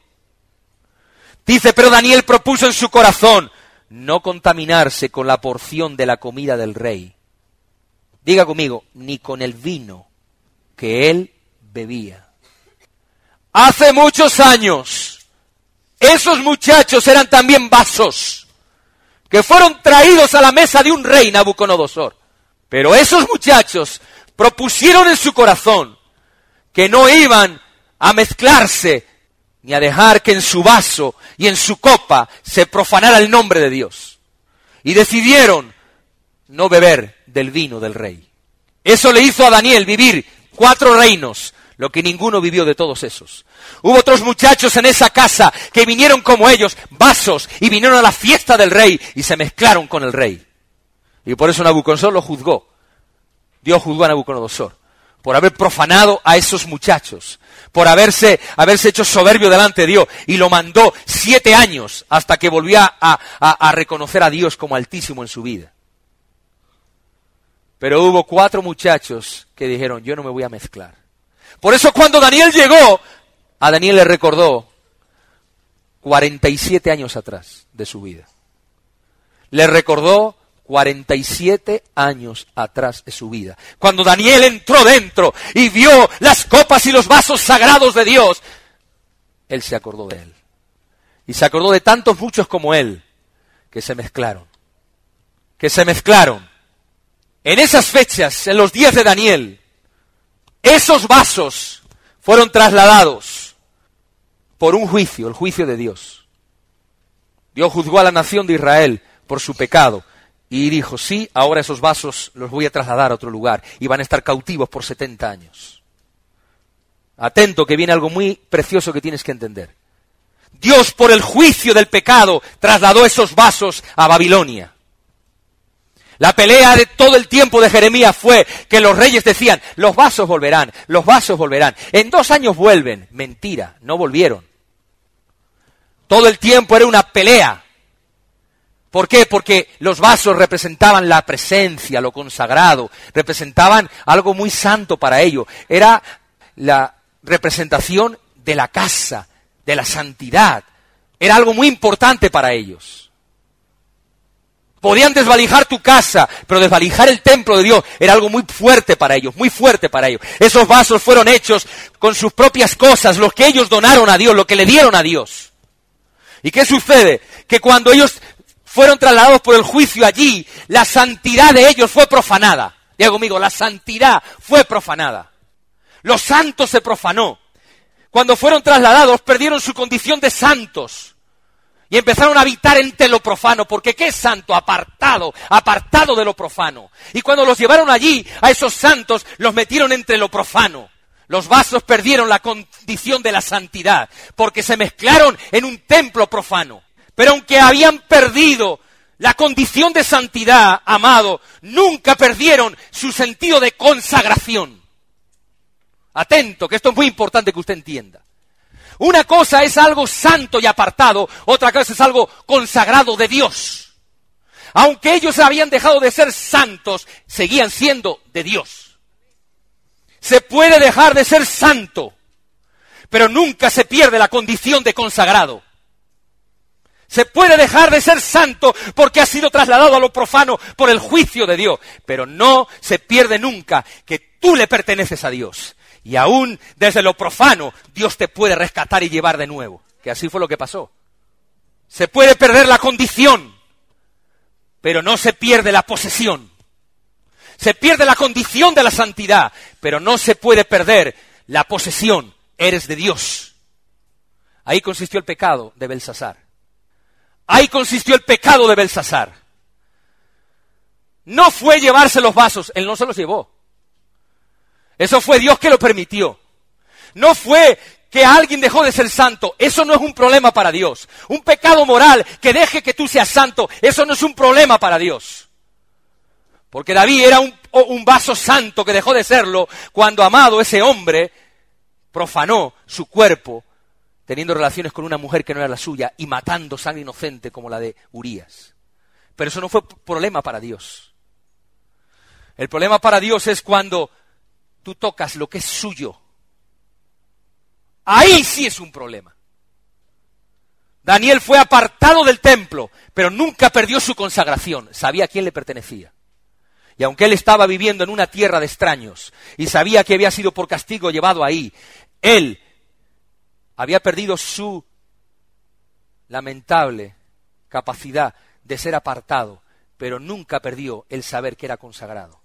Speaker 1: Dice, pero Daniel propuso en su corazón no contaminarse con la porción de la comida del rey. Diga conmigo, ni con el vino que él bebía. Hace muchos años, esos muchachos eran también vasos que fueron traídos a la mesa de un rey, Nabucodonosor. Pero esos muchachos propusieron en su corazón que no iban a mezclarse ni a dejar que en su vaso y en su copa se profanara el nombre de Dios. Y decidieron no beber del vino del rey. Eso le hizo a Daniel vivir cuatro reinos, lo que ninguno vivió de todos esos. Hubo otros muchachos en esa casa que vinieron como ellos, vasos, y vinieron a la fiesta del rey y se mezclaron con el rey. Y por eso Nabucodonosor lo juzgó. Dios juzgó a Nabucodonosor por haber profanado a esos muchachos, por haberse, haberse hecho soberbio delante de Dios, y lo mandó siete años hasta que volvió a, a, a reconocer a Dios como altísimo en su vida. Pero hubo cuatro muchachos que dijeron, yo no me voy a mezclar. Por eso cuando Daniel llegó, a Daniel le recordó cuarenta y siete años atrás de su vida. Le recordó cuarenta y siete años atrás de su vida. Cuando Daniel entró dentro y vio las copas y los vasos sagrados de Dios, él se acordó de él. Y se acordó de tantos muchos como él, que se mezclaron. Que se mezclaron. En esas fechas, en los días de Daniel, esos vasos fueron trasladados por un juicio, el juicio de Dios. Dios juzgó a la nación de Israel por su pecado. Y dijo, sí, ahora esos vasos los voy a trasladar a otro lugar y van a estar cautivos por setenta años. Atento, que viene algo muy precioso que tienes que entender. Dios, por el juicio del pecado, trasladó esos vasos a Babilonia. La pelea de todo el tiempo de Jeremías fue que los reyes decían, los vasos volverán, los vasos volverán. En dos años vuelven. Mentira, no volvieron. Todo el tiempo era una pelea. ¿Por qué? Porque los vasos representaban la presencia, lo consagrado, representaban algo muy santo para ellos. Era la representación de la casa, de la santidad. Era algo muy importante para ellos. Podían desvalijar tu casa, pero desvalijar el templo de Dios era algo muy fuerte para ellos, muy fuerte para ellos. Esos vasos fueron hechos con sus propias cosas, lo que ellos donaron a Dios, lo que le dieron a Dios. ¿Y qué sucede? Que cuando ellos fueron trasladados por el juicio allí, la santidad de ellos fue profanada. Diga conmigo, la santidad fue profanada. Lo santo se profanó. Cuando fueron trasladados, perdieron su condición de santos. Y empezaron a habitar entre lo profano, porque ¿qué es santo? Apartado, apartado de lo profano. Y cuando los llevaron allí, a esos santos, los metieron entre lo profano. Los vasos perdieron la condición de la santidad, porque se mezclaron en un templo profano. Pero aunque habían perdido la condición de santidad, amado, nunca perdieron su sentido de consagración. Atento, que esto es muy importante que usted entienda. Una cosa es algo santo y apartado, otra cosa es algo consagrado de Dios. Aunque ellos habían dejado de ser santos, seguían siendo de Dios. Se puede dejar de ser santo, pero nunca se pierde la condición de consagrado. Se puede dejar de ser santo porque ha sido trasladado a lo profano por el juicio de Dios, pero no se pierde nunca que tú le perteneces a Dios. Y aún desde lo profano, Dios te puede rescatar y llevar de nuevo. Que así fue lo que pasó. Se puede perder la condición, pero no se pierde la posesión. Se pierde la condición de la santidad, pero no se puede perder la posesión. Eres de Dios. Ahí consistió el pecado de Belsasar. Ahí consistió el pecado de Belsasar. No fue llevarse los vasos, él no se los llevó. Eso fue Dios que lo permitió. No fue que alguien dejó de ser santo, eso no es un problema para Dios. Un pecado moral que deje que tú seas santo, eso no es un problema para Dios. Porque David era un, un vaso santo que dejó de serlo cuando, amado, ese hombre profanó su cuerpo teniendo relaciones con una mujer que no era la suya y matando sangre inocente como la de Urías. Pero eso no fue problema para Dios. El problema para Dios es cuando tú tocas lo que es suyo. Ahí sí es un problema. Daniel fue apartado del templo, pero nunca perdió su consagración. Sabía a quién le pertenecía. Y aunque él estaba viviendo en una tierra de extraños y sabía que había sido por castigo llevado ahí, él había perdido su lamentable capacidad de ser apartado, pero nunca perdió el saber que era consagrado.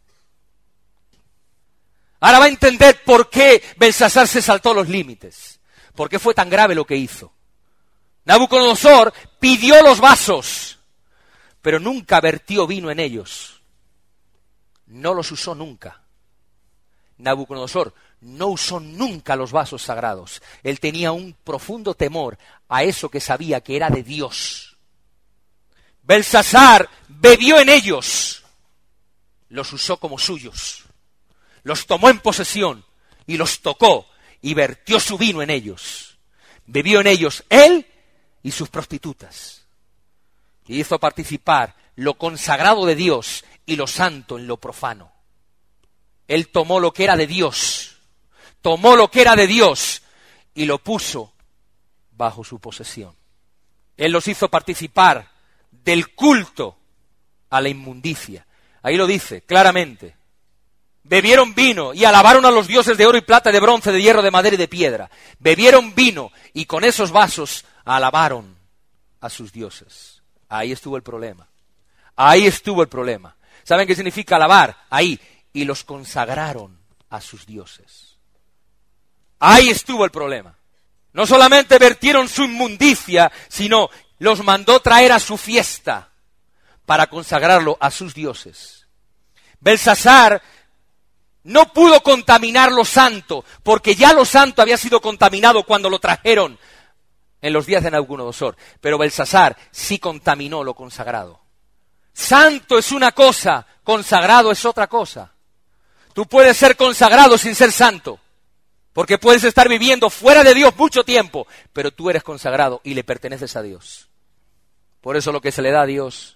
Speaker 1: Ahora va a entender por qué Belsasar se saltó los límites. ¿Por qué fue tan grave lo que hizo? Nabucodonosor pidió los vasos, pero nunca vertió vino en ellos. No los usó nunca. Nabucodonosor no usó nunca los vasos sagrados. Él tenía un profundo temor a eso que sabía que era de Dios. Belsasar bebió en ellos, los usó como suyos. Los tomó en posesión y los tocó y vertió su vino en ellos. Bebió en ellos él y sus prostitutas. Y hizo participar lo consagrado de Dios y lo santo en lo profano. Él tomó lo que era de Dios, tomó lo que era de Dios y lo puso bajo su posesión. Él los hizo participar del culto a la inmundicia. Ahí lo dice claramente. Bebieron vino y alabaron a los dioses de oro y plata, de bronce, de hierro, de madera y de piedra. Bebieron vino y con esos vasos alabaron a sus dioses. Ahí estuvo el problema. Ahí estuvo el problema. ¿Saben qué significa alabar? Ahí. Y los consagraron a sus dioses. Ahí estuvo el problema. No solamente vertieron su inmundicia, sino los mandó traer a su fiesta para consagrarlo a sus dioses. Belsasar no pudo contaminar lo santo, porque ya lo santo había sido contaminado cuando lo trajeron en los días de Nabucodonosor. Pero Belsasar sí contaminó lo consagrado. Santo es una cosa, consagrado es otra cosa. Tú puedes ser consagrado sin ser santo, porque puedes estar viviendo fuera de Dios mucho tiempo, pero tú eres consagrado y le perteneces a Dios. Por eso lo que se le da a Dios,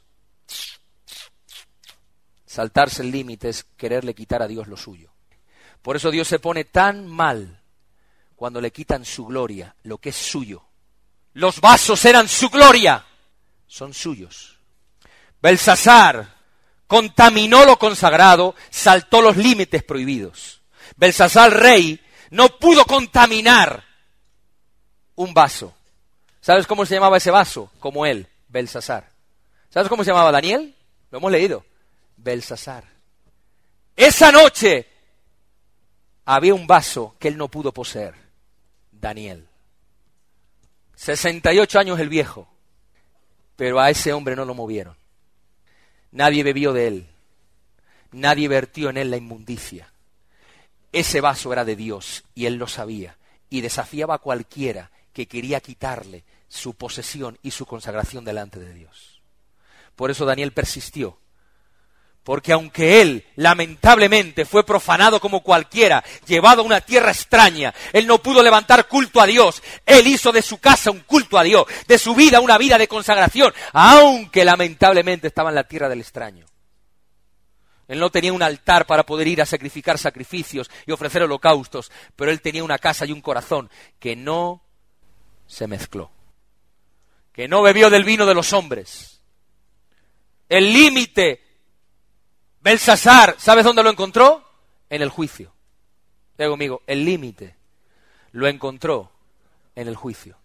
Speaker 1: saltarse el límite, es quererle quitar a Dios lo suyo. Por eso Dios se pone tan mal cuando le quitan su gloria, lo que es suyo. Los vasos eran su gloria, son suyos. Belsasar contaminó lo consagrado, saltó los límites prohibidos. Belsasar, rey, no pudo contaminar un vaso. ¿Sabes cómo se llamaba ese vaso? Como él, Belsasar. ¿Sabes cómo se llamaba Daniel? Lo hemos leído. Belsasar. Esa noche había un vaso que él no pudo poseer. Daniel. sesenta y ocho años el viejo, pero a ese hombre no lo movieron. Nadie bebió de él. Nadie vertió en él la inmundicia. Ese vaso era de Dios y él lo sabía y desafiaba a cualquiera que quería quitarle su posesión y su consagración delante de Dios. Por eso Daniel persistió. Porque aunque él, lamentablemente, fue profanado como cualquiera, llevado a una tierra extraña, él no pudo levantar culto a Dios. Él hizo de su casa un culto a Dios, de su vida una vida de consagración, aunque lamentablemente estaba en la tierra del extraño. Él no tenía un altar para poder ir a sacrificar sacrificios y ofrecer holocaustos, pero él tenía una casa y un corazón que no se mezcló, que no bebió del vino de los hombres. El límite, Belsasar, ¿sabes dónde lo encontró? En el juicio. Diga conmigo, el límite lo encontró en el juicio.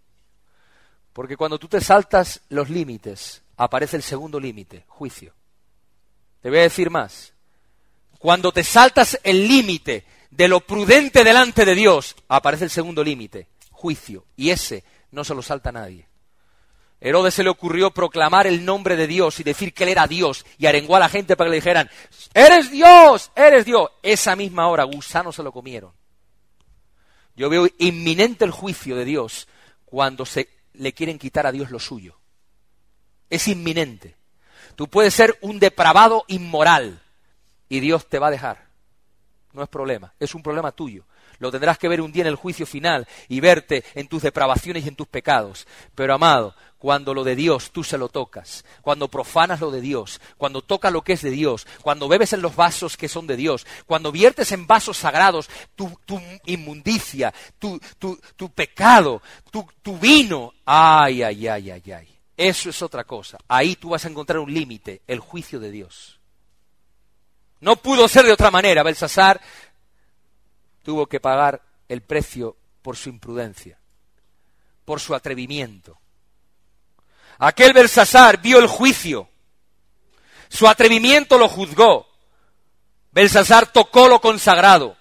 Speaker 1: Porque cuando tú te saltas los límites, aparece el segundo límite, juicio. Te voy a decir más. Cuando te saltas el límite de lo prudente delante de Dios, aparece el segundo límite, juicio. Y ese no se lo salta nadie. Herodes se le ocurrió proclamar el nombre de Dios y decir que él era Dios y arengó a la gente para que le dijeran, ¡eres Dios! ¡Eres Dios! Esa misma hora gusanos se lo comieron. Yo veo inminente el juicio de Dios cuando se le quieren quitar a Dios lo suyo. Es inminente. Tú puedes ser un depravado inmoral y Dios te va a dejar. No es problema, es un problema tuyo. Lo tendrás que ver un día en el juicio final y verte en tus depravaciones y en tus pecados. Pero amado, cuando lo de Dios tú se lo tocas, cuando profanas lo de Dios, cuando tocas lo que es de Dios, cuando bebes en los vasos que son de Dios, cuando viertes en vasos sagrados tu, tu inmundicia, tu, tu, tu pecado, tu, tu vino, ay, ay, ay, ay, ay. Eso es otra cosa. Ahí tú vas a encontrar un límite, el juicio de Dios. No pudo ser de otra manera. Belsasar tuvo que pagar el precio por su imprudencia, por su atrevimiento. Aquel Belsasar vio el juicio, su atrevimiento lo juzgó. Belsasar tocó lo consagrado.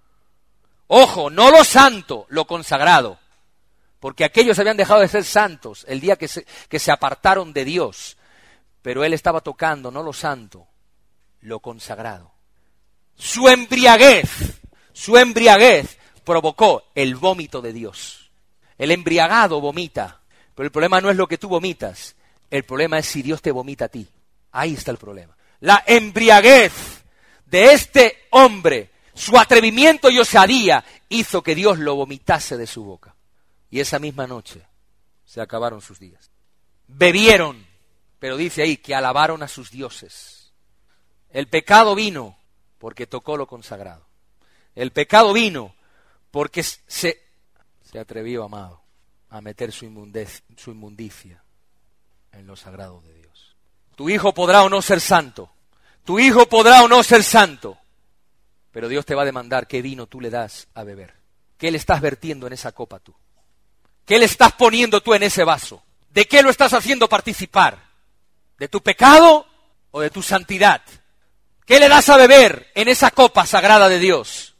Speaker 1: Ojo, no lo santo, lo consagrado. Porque aquellos habían dejado de ser santos el día que se, que se apartaron de Dios. Pero él estaba tocando, no lo santo, lo consagrado. Su embriaguez, su embriaguez provocó el vómito de Dios. El embriagado vomita, pero el problema no es lo que tú vomitas, el problema es si Dios te vomita a ti. Ahí está el problema. La embriaguez de este hombre, su atrevimiento y osadía, hizo que Dios lo vomitase de su boca. Y esa misma noche se acabaron sus días. Bebieron, pero dice ahí que alabaron a sus dioses. El pecado vino porque tocó lo consagrado. El pecado vino porque se, se atrevió, amado, a meter su, inmundez, su inmundicia en lo sagrado de Dios. Tu hijo podrá o no ser santo. Tu hijo podrá o no ser santo. Pero Dios te va a demandar qué vino tú le das a beber. ¿Qué le estás vertiendo en esa copa tú? ¿Qué le estás poniendo tú en ese vaso? ¿De qué lo estás haciendo participar? ¿De tu pecado o de tu santidad? ¿Qué le das a beber en esa copa sagrada de Dios?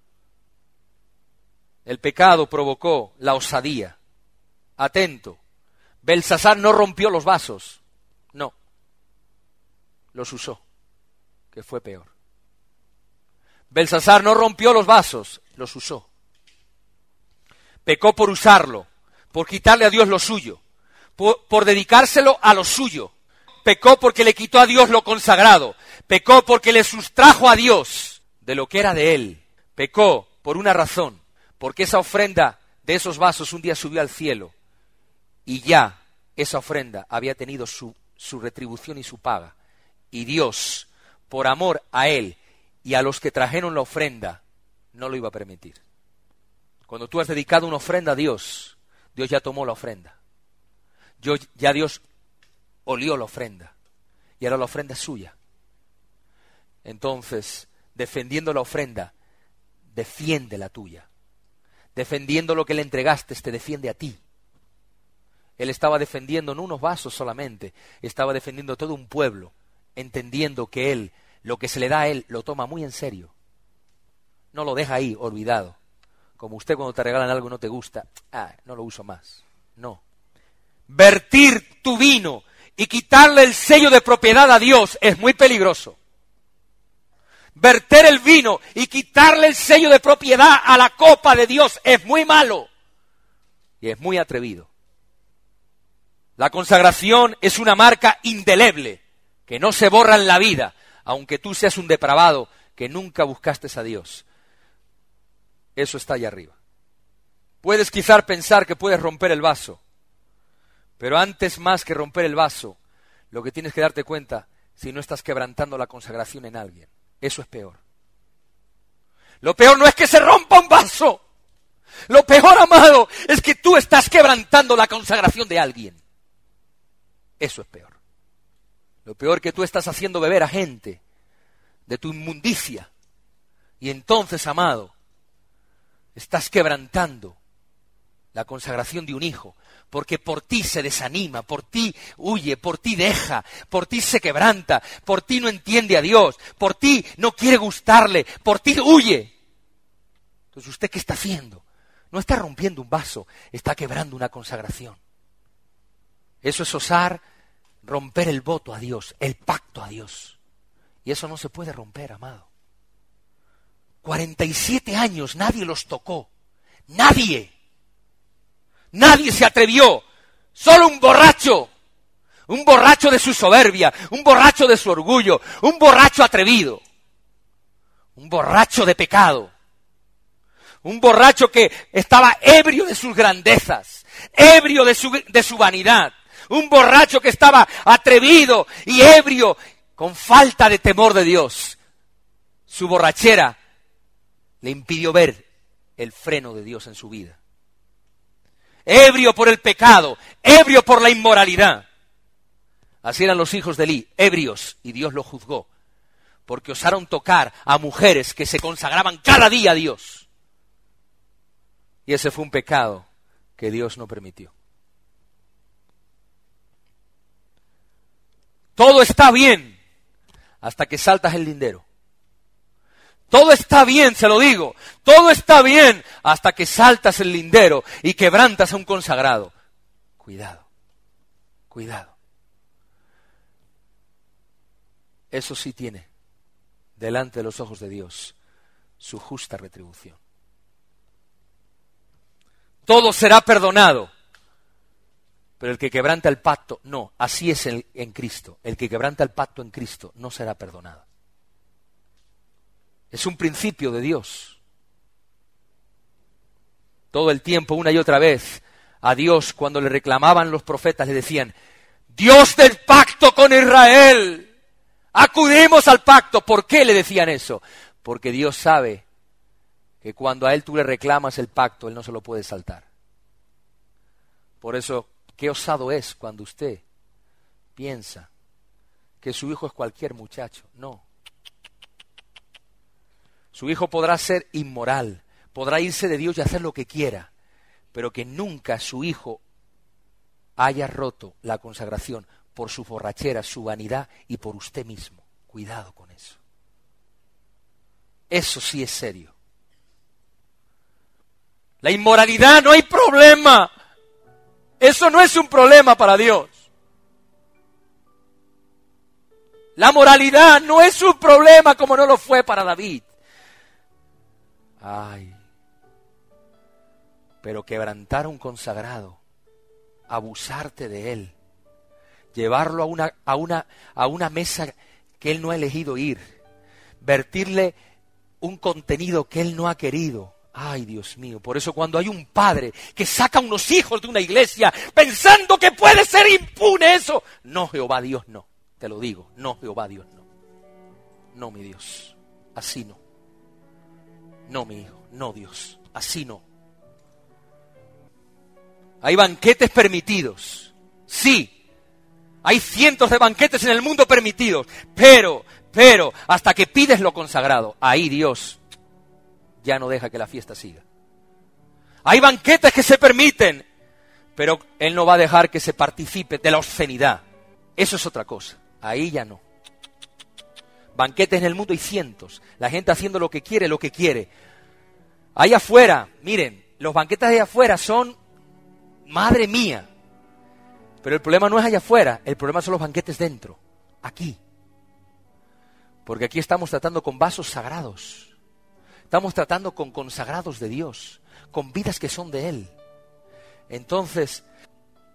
Speaker 1: El pecado provocó la osadía. Atento, Belsasar no rompió los vasos, no, los usó, que fue peor. Belsasar no rompió los vasos, los usó. Pecó por usarlo, por quitarle a Dios lo suyo, por, por dedicárselo a lo suyo. Pecó porque le quitó a Dios lo consagrado. Pecó porque le sustrajo a Dios de lo que era de él. Pecó por una razón, porque esa ofrenda de esos vasos un día subió al cielo y ya esa ofrenda había tenido su, su retribución y su paga. Y Dios, por amor a él y a los que trajeron la ofrenda, no lo iba a permitir. Cuando tú has dedicado una ofrenda a Dios, Dios ya tomó la ofrenda. Yo, ya Dios olió la ofrenda. Y ahora la ofrenda es suya. Entonces, defendiendo la ofrenda, defiende la tuya. Defendiendo lo que le entregaste, te defiende a ti. Él estaba defendiendo no unos vasos solamente, estaba defendiendo todo un pueblo, entendiendo que él, lo que se le da a él, lo toma muy en serio. No lo deja ahí, olvidado. Como usted cuando te regalan algo y no te gusta, ah, no lo uso más. No. Vertir tu vino y quitarle el sello de propiedad a Dios es muy peligroso. Verter el vino y quitarle el sello de propiedad a la copa de Dios es muy malo. Y es muy atrevido. La consagración es una marca indeleble, que no se borra en la vida, aunque tú seas un depravado que nunca buscaste a Dios. Eso está allá arriba. Puedes quizás pensar que puedes romper el vaso, pero antes más que romper el vaso, lo que tienes que darte cuenta, si no estás quebrantando la consagración en alguien, eso es peor. Lo peor no es que se rompa un vaso. Lo peor, amado, es que tú estás quebrantando la consagración de alguien. Eso es peor. Lo peor que tú estás haciendo beber a gente de tu inmundicia. Y entonces, amado, estás quebrantando la consagración de un hijo, porque por ti se desanima, por ti huye, por ti deja, por ti se quebranta, por ti no entiende a Dios, por ti no quiere gustarle, por ti huye. Entonces, ¿usted qué está haciendo? No está rompiendo un vaso, está quebrando una consagración. Eso es osar romper el voto a Dios, el pacto a Dios. Y eso no se puede romper, amado. cuarenta y siete años nadie los tocó. Nadie. Nadie se atrevió. Solo un borracho. Un borracho de su soberbia. Un borracho de su orgullo. Un borracho atrevido. Un borracho de pecado. Un borracho que estaba ebrio de sus grandezas. Ebrio de su, de su vanidad. Un borracho que estaba atrevido y ebrio con falta de temor de Dios. Su borrachera le impidió ver el freno de Dios en su vida. Ebrio por el pecado, ebrio por la inmoralidad. Así eran los hijos de Elí, ebrios, y Dios los juzgó, porque osaron tocar a mujeres que se consagraban cada día a Dios. Y ese fue un pecado que Dios no permitió. Todo está bien hasta que saltas el lindero. Todo está bien, se lo digo. Todo está bien hasta que saltas el lindero y quebrantas a un consagrado. Cuidado, cuidado. Eso sí tiene, delante de los ojos de Dios, su justa retribución. Todo será perdonado, pero el que quebranta el pacto, no, así es en, en Cristo. El que quebranta el pacto en Cristo no será perdonado. Es un principio de Dios. Todo el tiempo, una y otra vez, a Dios, cuando le reclamaban los profetas, le decían, Dios del pacto con Israel, acudimos al pacto. ¿Por qué le decían eso? Porque Dios sabe que cuando a Él tú le reclamas el pacto, Él no se lo puede saltar. Por eso, qué osado es cuando usted piensa que su hijo es cualquier muchacho. No. Su hijo podrá ser inmoral, podrá irse de Dios y hacer lo que quiera, pero que nunca su hijo haya roto la consagración por su borrachera, su vanidad y por usted mismo. Cuidado con eso. Eso sí es serio. La inmoralidad no hay problema. Eso no es un problema para Dios. La moralidad no es un problema como no lo fue para David. Ay, pero quebrantar a un consagrado, abusarte de él, llevarlo a una, a una, a una mesa que él no ha elegido ir, vertirle un contenido que él no ha querido. Ay, Dios mío, por eso cuando hay un padre que saca a unos hijos de una iglesia pensando que puede ser impune eso, no, Jehová Dios, no, te lo digo, no, Jehová Dios, no, no, mi Dios, así no. No, mi hijo, no, Dios, así no. Hay banquetes permitidos, sí, hay cientos de banquetes en el mundo permitidos, pero, pero, hasta que pides lo consagrado, ahí Dios ya no deja que la fiesta siga. Hay banquetes que se permiten, pero Él no va a dejar que se participe de la obscenidad. Eso es otra cosa, ahí ya no. Banquetes en el mundo hay cientos. La gente haciendo lo que quiere, lo que quiere. Allá afuera, miren, los banquetes de allá afuera son, madre mía. Pero el problema no es allá afuera, el problema son los banquetes dentro, aquí. Porque aquí estamos tratando con vasos sagrados. Estamos tratando con consagrados de Dios, con vidas que son de Él. Entonces,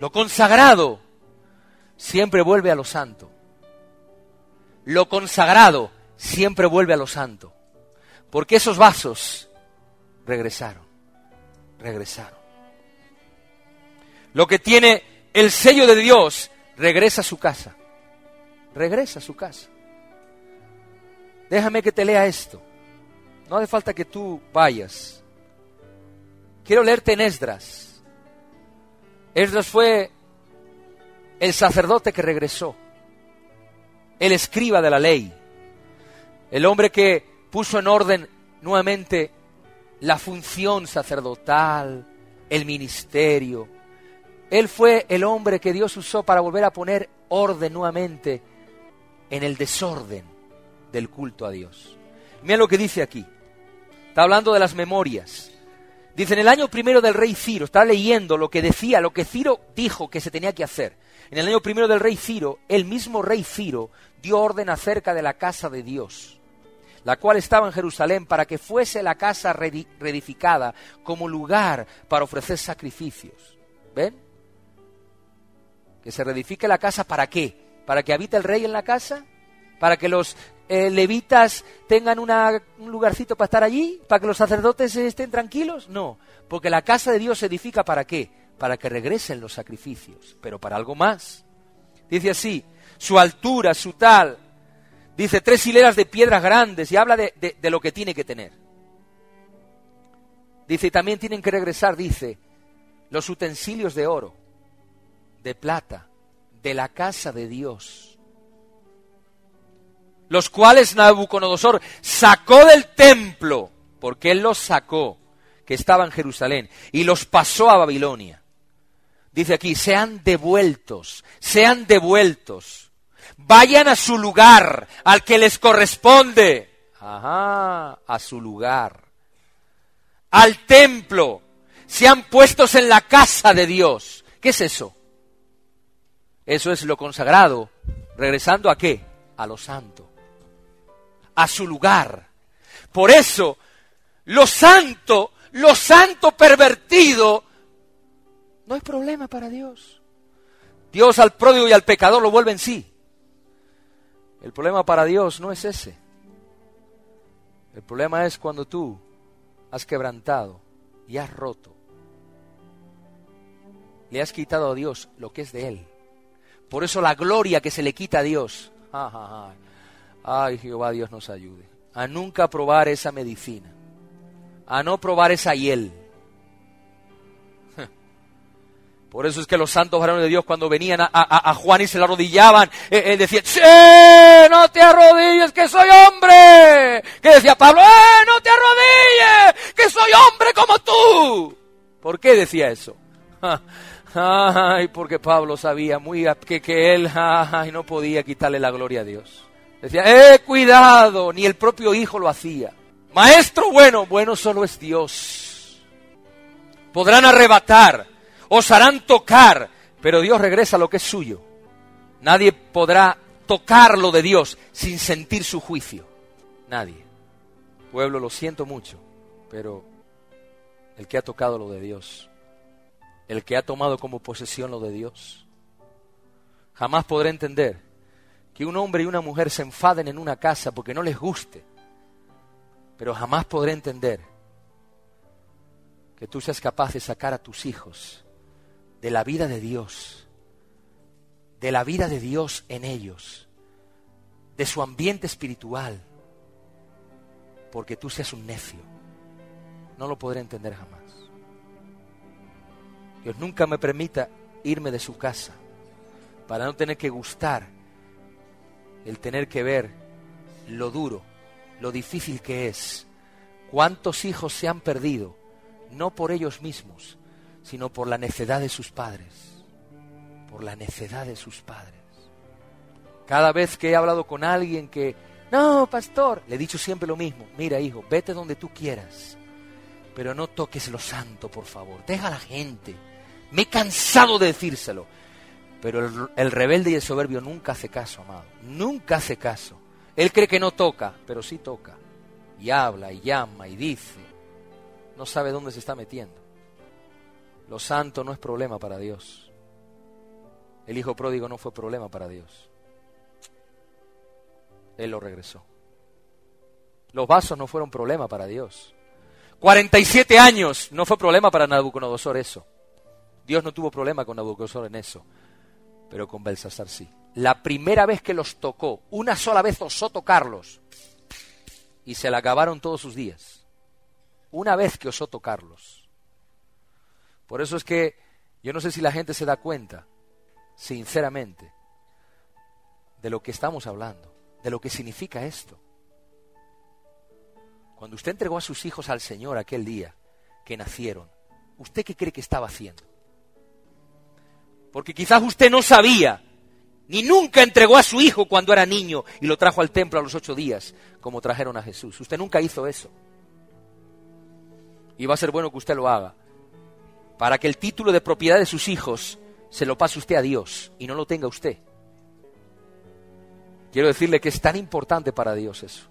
Speaker 1: Lo consagrado siempre vuelve a lo santo. Lo consagrado siempre vuelve a lo santo. Porque esos vasos regresaron, regresaron. Lo que tiene el sello de Dios regresa a su casa. Regresa a su casa. Déjame que te lea esto. No hace falta que tú vayas. Quiero leerte en Esdras. Esdras fue el sacerdote que regresó, el escriba de la ley, el hombre que puso en orden nuevamente la función sacerdotal, el ministerio. Él fue el hombre que Dios usó para volver a poner orden nuevamente en el desorden del culto a Dios. Mira lo que dice aquí. Está hablando de las memorias. Dice, en el año primero del rey Ciro, está leyendo lo que decía, lo que Ciro dijo que se tenía que hacer. En el año primero del rey Ciro, el mismo rey Ciro dio orden acerca de la casa de Dios, la cual estaba en Jerusalén, para que fuese la casa reedificada como lugar para ofrecer sacrificios. ¿Ven? Que se reedifique la casa, ¿para qué? ¿Para que habite el rey en la casa? ¿Para que los eh, levitas tengan una, un lugarcito para estar allí? ¿Para que los sacerdotes estén tranquilos? No, porque la casa de Dios se edifica ¿para qué? Para que regresen los sacrificios, pero para algo más. Dice así, su altura, su tal, dice tres hileras de piedras grandes y habla de, de, de lo que tiene que tener. Dice, también tienen que regresar, dice, los utensilios de oro, de plata, de la casa de Dios, los cuales Nabucodonosor sacó del templo, porque él los sacó, que estaba en Jerusalén, y los pasó a Babilonia. Dice aquí, sean devueltos, sean devueltos, vayan a su lugar, al que les corresponde, ajá, a su lugar, al templo, sean puestos en la casa de Dios. ¿Qué es eso? Eso es lo consagrado, regresando ¿a qué? A lo santo, a su lugar. Por eso, lo santo, lo santo pervertido, no hay problema para Dios. Dios al pródigo y al pecador lo vuelve en sí. El problema para Dios no es ese. El problema es cuando tú has quebrantado y has roto. Le has quitado a Dios lo que es de Él. Por eso la gloria que se le quita a Dios. Ja, ja, ja. Ay, Jehová, Dios nos ayude. A nunca probar esa medicina. A no probar esa hiel. Por eso es que los santos varones de Dios, cuando venían a, a, a Juan y se le arrodillaban, eh, eh, decían, ¡sí! ¡No te arrodilles, que soy hombre! Que decía Pablo, ¡eh! ¡No te arrodilles, que soy hombre como tú! ¿Por qué decía eso? Ay, porque Pablo sabía muy que, que él ay, no podía quitarle la gloria a Dios. Decía, ¡eh! Cuidado, ni el propio hijo lo hacía. Maestro bueno, bueno solo es Dios. Podrán arrebatar, os harán tocar, pero Dios regresa a lo que es suyo. Nadie podrá tocar lo de Dios sin sentir su juicio. Nadie. Pueblo, lo siento mucho, pero el que ha tocado lo de Dios, el que ha tomado como posesión lo de Dios, jamás podrá entender que un hombre y una mujer se enfaden en una casa porque no les guste, pero jamás podrá entender que tú seas capaz de sacar a tus hijos de la vida de Dios, de la vida de Dios en ellos, de su ambiente espiritual, porque tú seas un necio. No lo podré entender jamás. Dios nunca me permita irme de su casa para no tener que gustar el tener que ver lo duro, lo difícil que es. Cuántos hijos se han perdido, no por ellos mismos, sino por la necedad de sus padres, por la necedad de sus padres. Cada vez que he hablado con alguien que, no, pastor, le he dicho siempre lo mismo, mira hijo, vete donde tú quieras, pero no toques lo santo, por favor, deja a la gente. Me he cansado de decírselo, pero el, el rebelde y el soberbio nunca hace caso, amado, nunca hace caso. Él cree que no toca, pero sí toca, y habla, y llama, y dice, no sabe dónde se está metiendo. Lo santo no es problema para Dios. El hijo pródigo no fue problema para Dios. Él lo regresó. Los vasos no fueron problema para Dios. cuarenta y siete años no fue problema para Nabucodonosor eso. Dios no tuvo problema con Nabucodonosor en eso, pero con Belsasar sí. La primera vez que los tocó, una sola vez osó tocarlos, y se le acabaron todos sus días. Una vez que osó tocarlos. Por eso es que yo no sé si la gente se da cuenta, sinceramente, de lo que estamos hablando, de lo que significa esto. Cuando usted entregó a sus hijos al Señor aquel día que nacieron, ¿usted qué cree que estaba haciendo? Porque quizás usted no sabía, ni nunca entregó a su hijo cuando era niño y lo trajo al templo a los ocho días, como trajeron a Jesús. Usted nunca hizo eso. Y va a ser bueno que usted lo haga, para que el título de propiedad de sus hijos se lo pase usted a Dios y no lo tenga usted. Quiero decirle que es tan importante para Dios eso.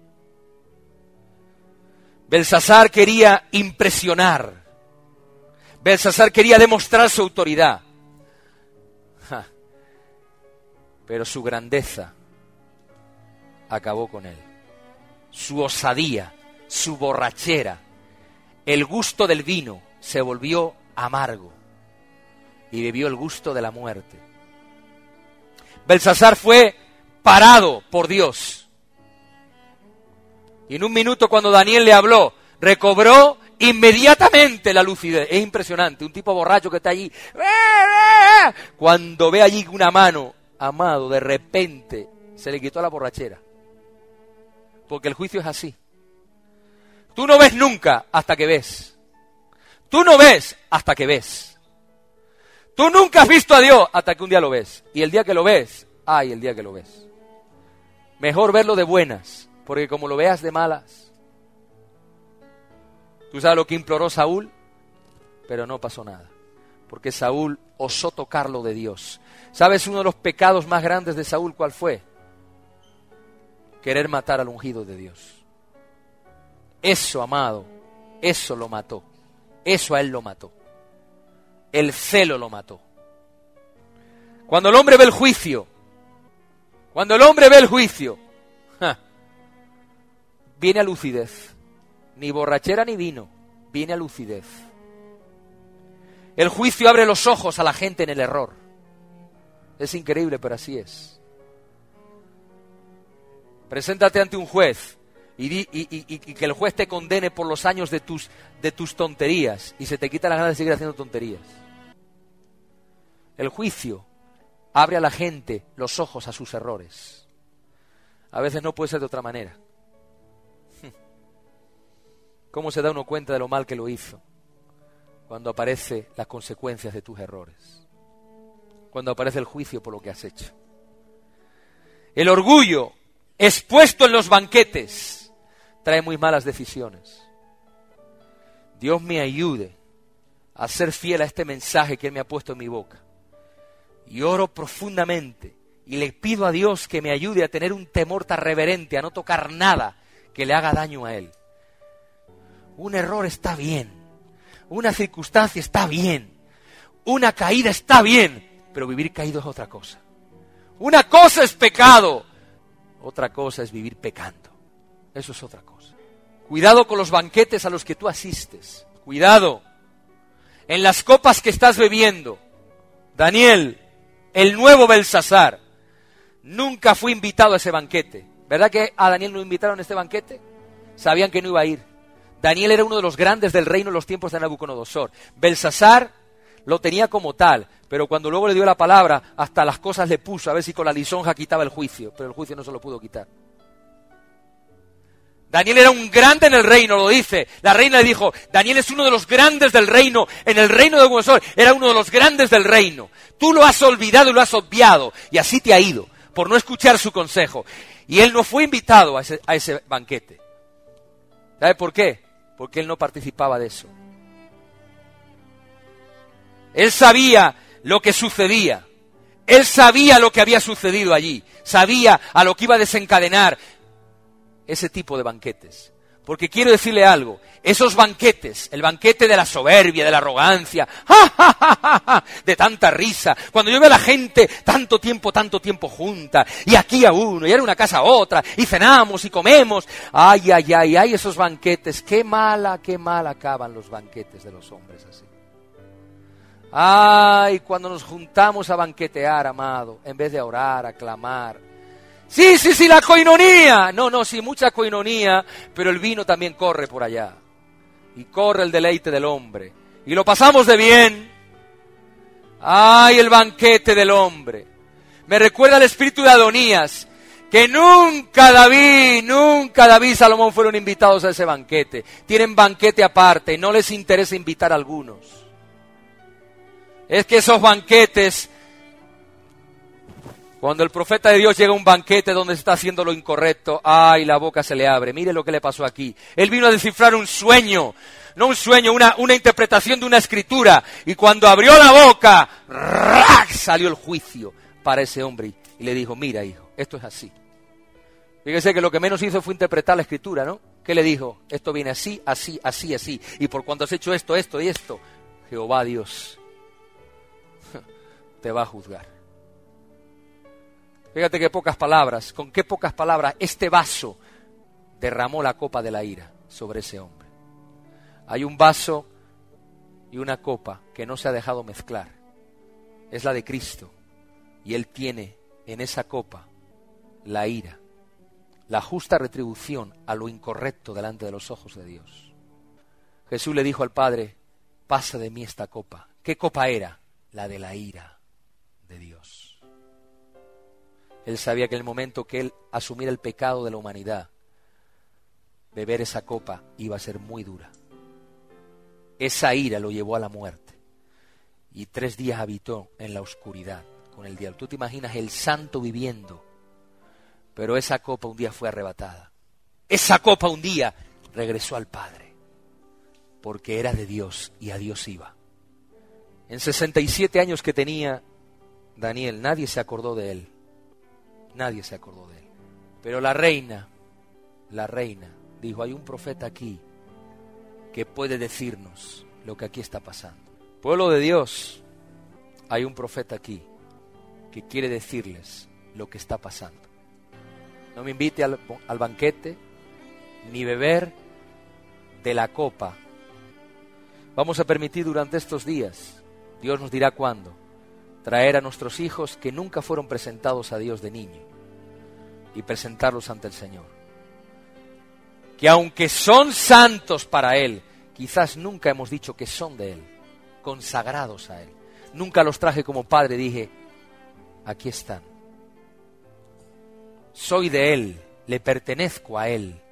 Speaker 1: Belsasar quería impresionar. Belsasar quería demostrar su autoridad. Ja. Pero su grandeza acabó con él. Su osadía, su borrachera, el gusto del vino se volvió amargo y bebió el gusto de la muerte. Belsasar fue parado por Dios. Y en un minuto cuando Daniel le habló, recobró inmediatamente la lucidez. Es impresionante, un tipo borracho que está allí. Cuando ve allí una mano, amado, de repente se le quitó la borrachera. Porque el juicio es así. Tú no ves nunca hasta que ves. Tú no ves hasta que ves. Tú nunca has visto a Dios hasta que un día lo ves. Y el día que lo ves, ay, el día que lo ves. Mejor verlo de buenas, porque como lo veas de malas. Tú sabes lo que imploró Saúl, pero no pasó nada. Porque Saúl osó tocarlo de Dios. ¿Sabes uno de los pecados más grandes de Saúl cuál fue? Querer matar al ungido de Dios. Eso, amado, eso lo mató. Eso a él lo mató. El celo lo mató. Cuando el hombre ve el juicio, cuando el hombre ve el juicio, ja, viene a lucidez. Ni borrachera ni vino, viene a lucidez. El juicio abre los ojos a la gente en el error. Es increíble, pero así es. Preséntate ante un juez y, di, y, y, y que el juez te condene por los años de tus, de tus tonterías y se te quita la gana de seguir haciendo tonterías. El juicio abre a la gente los ojos a sus errores. A veces no puede ser de otra manera. ¿Cómo se da uno cuenta de lo mal que lo hizo? Cuando aparecen las consecuencias de tus errores. Cuando aparece el juicio por lo que has hecho. El orgullo expuesto en los banquetes trae muy malas decisiones. Dios me ayude a ser fiel a este mensaje que Él me ha puesto en mi boca. Y oro profundamente y le pido a Dios que me ayude a tener un temor tan reverente, a no tocar nada que le haga daño a Él. Un error está bien, una circunstancia está bien, una caída está bien, pero vivir caído es otra cosa. Una cosa es pecado, otra cosa es vivir pecando. Eso es otra cosa. Cuidado con los banquetes a los que tú asistes. Cuidado en las copas que estás bebiendo. Daniel, el nuevo Belsasar, nunca fue invitado a ese banquete. ¿Verdad que a Daniel no lo invitaron a este banquete? Sabían que no iba a ir. Daniel era uno de los grandes del reino en los tiempos de Nabucodonosor. Belsasar lo tenía como tal, pero cuando luego le dio la palabra, hasta las cosas le puso, a ver si con la lisonja quitaba el juicio, pero el juicio no se lo pudo quitar. Daniel era un grande en el reino, lo dice. La reina le dijo, Daniel es uno de los grandes del reino, en el reino de Nabucodonosor, era uno de los grandes del reino. Tú lo has olvidado y lo has obviado, y así te ha ido, por no escuchar su consejo. Y él no fue invitado a ese, a ese banquete. ¿Sabe por qué? Porque él no participaba de eso. Él sabía lo que sucedía. Él sabía lo que había sucedido allí. Sabía a lo que iba a desencadenar ese tipo de banquetes. Porque quiero decirle algo, esos banquetes, el banquete de la soberbia, de la arrogancia, ¡ja, ja, ja, ja, ja!, de tanta risa, cuando yo veo a la gente tanto tiempo, tanto tiempo junta, y aquí a uno, y en una casa a otra, y cenamos y comemos, ay, ay, ay, ay, esos banquetes, qué mala, qué mal acaban los banquetes de los hombres así. Ay, cuando nos juntamos a banquetear, amado, en vez de a orar, a clamar. Sí, sí, sí, la coinonía. No, no, sí, mucha coinonía, pero el vino también corre por allá. Y corre el deleite del hombre. Y lo pasamos de bien. ¡Ay, el banquete del hombre! Me recuerda el espíritu de Adonías, que nunca David, nunca David y Salomón fueron invitados a ese banquete. Tienen banquete aparte, no les interesa invitar a algunos. Es que esos banquetes... Cuando el profeta de Dios llega a un banquete donde se está haciendo lo incorrecto, ¡ay!, la boca se le abre. Mire lo que le pasó aquí. Él vino a descifrar un sueño, no un sueño, una, una interpretación de una escritura. Y cuando abrió la boca, ¡rac!, salió el juicio para ese hombre. Y le dijo, mira, hijo, esto es así. Fíjese que lo que menos hizo fue interpretar la escritura, ¿no? ¿Qué le dijo? Esto viene así, así, así, así. Y por cuanto has hecho esto, esto y esto, Jehová Dios te va a juzgar. Fíjate qué pocas palabras, con qué pocas palabras este vaso derramó la copa de la ira sobre ese hombre. Hay un vaso y una copa que no se ha dejado mezclar. Es la de Cristo. Y Él tiene en esa copa la ira, la justa retribución a lo incorrecto delante de los ojos de Dios. Jesús le dijo al Padre, pasa de mí esta copa. ¿Qué copa era? La de la ira de Dios. Él sabía que en el momento que Él asumiera el pecado de la humanidad, beber esa copa iba a ser muy dura. Esa ira lo llevó a la muerte. Y tres días habitó en la oscuridad con el diablo. Tú te imaginas el santo viviendo, pero esa copa un día fue arrebatada. Esa copa un día regresó al Padre, porque era de Dios y a Dios iba. En sesenta y siete años que tenía Daniel, nadie se acordó de él. Nadie se acordó de él. Pero la reina, la reina, dijo, hay un profeta aquí que puede decirnos lo que aquí está pasando. Pueblo de Dios, hay un profeta aquí que quiere decirles lo que está pasando. No me invite al, al banquete, ni beber de la copa. Vamos a permitir durante estos días, Dios nos dirá cuándo, traer a nuestros hijos que nunca fueron presentados a Dios de niño y presentarlos ante el Señor. Que aunque son santos para Él, quizás nunca hemos dicho que son de Él, consagrados a Él. Nunca los traje como padre, dije, aquí están. Soy de Él, le pertenezco a Él.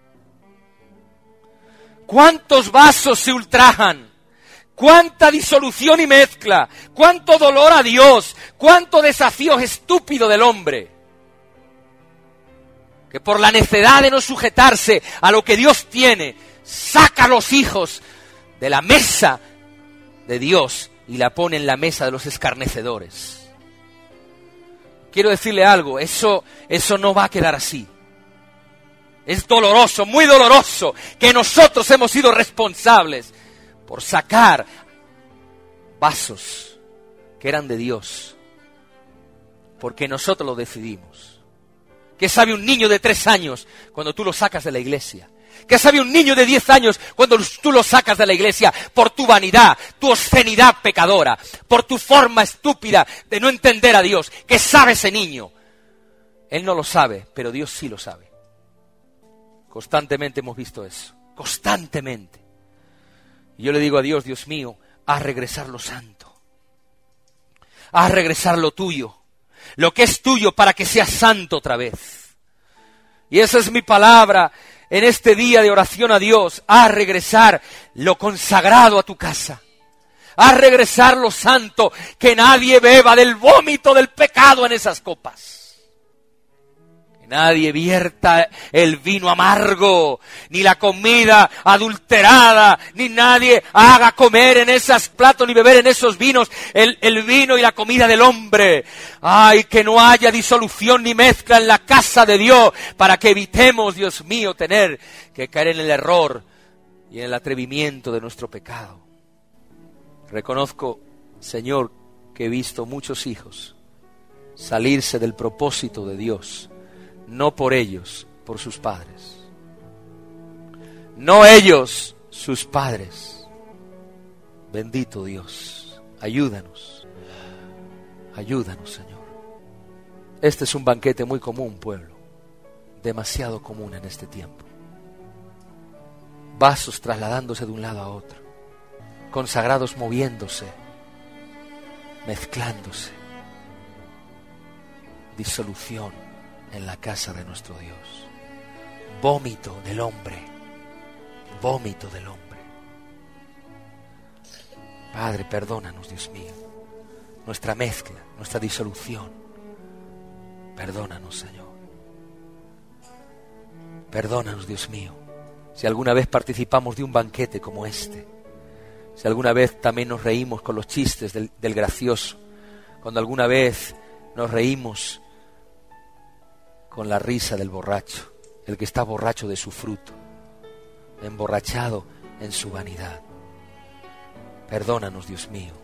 Speaker 1: ¿Cuántos vasos se ultrajan? ¡Cuánta disolución y mezcla! ¡Cuánto dolor a Dios! ¡Cuánto desafío estúpido del hombre! Que por la necedad de no sujetarse a lo que Dios tiene, saca a los hijos de la mesa de Dios y la pone en la mesa de los escarnecedores. Quiero decirle algo, eso, eso no va a quedar así. Es doloroso, muy doloroso, que nosotros hemos sido responsables por sacar vasos que eran de Dios, porque nosotros lo decidimos. ¿Qué sabe un niño de tres años cuando tú lo sacas de la iglesia? ¿Qué sabe un niño de diez años cuando tú lo sacas de la iglesia por tu vanidad, tu obscenidad pecadora, por tu forma estúpida de no entender a Dios? ¿Qué sabe ese niño? Él no lo sabe, pero Dios sí lo sabe. Constantemente hemos visto eso, constantemente. Y yo le digo a Dios, Dios mío, haz regresar lo santo. Haz regresar lo tuyo. Lo que es tuyo para que sea santo otra vez. Y esa es mi palabra en este día de oración a Dios. Haz regresar lo consagrado a tu casa. Haz regresar lo santo. Que nadie beba del vómito del pecado en esas copas. Que Nadie vierta el vino amargo, ni la comida adulterada, ni nadie haga comer en esos platos, ni beber en esos vinos el, el vino y la comida del hombre. Ay, que no haya disolución ni mezcla en la casa de Dios, para que evitemos, Dios mío, tener que caer en el error y en el atrevimiento de nuestro pecado. Reconozco, Señor, que he visto muchos hijos salirse del propósito de Dios, no por ellos, por sus padres. No ellos, sus padres. Bendito Dios, ayúdanos, ayúdanos, Señor. Este es un banquete muy común, pueblo, demasiado común en este tiempo. Vasos trasladándose de un lado a otro, consagrados moviéndose, mezclándose, disolución en la casa de nuestro Dios. Vómito del hombre, vómito del hombre. Padre, perdónanos, Dios mío, nuestra mezcla, nuestra disolución. Perdónanos, Señor. Perdónanos, Dios mío, si alguna vez participamos de un banquete como este, si alguna vez también nos reímos con los chistes del, del gracioso, cuando alguna vez nos reímos con la risa del borracho, el que está borracho de su fruto, emborrachado en su vanidad. Perdónanos, Dios mío.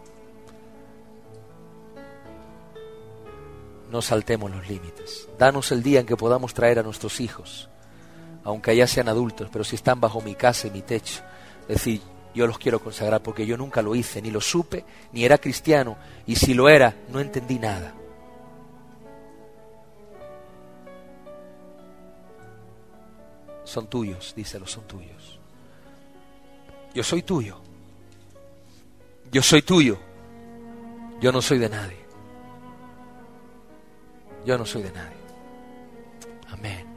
Speaker 1: No saltemos los límites. Danos el día en que podamos traer a nuestros hijos, aunque ya sean adultos, pero si están bajo mi casa y mi techo, decir, yo los quiero consagrar porque yo nunca lo hice, ni lo supe, ni era cristiano, y si lo era, no entendí nada. Son tuyos, díselo, son tuyos. Yo soy tuyo. Yo soy tuyo. Yo no soy de nadie. Yo no soy de nadie. Amén.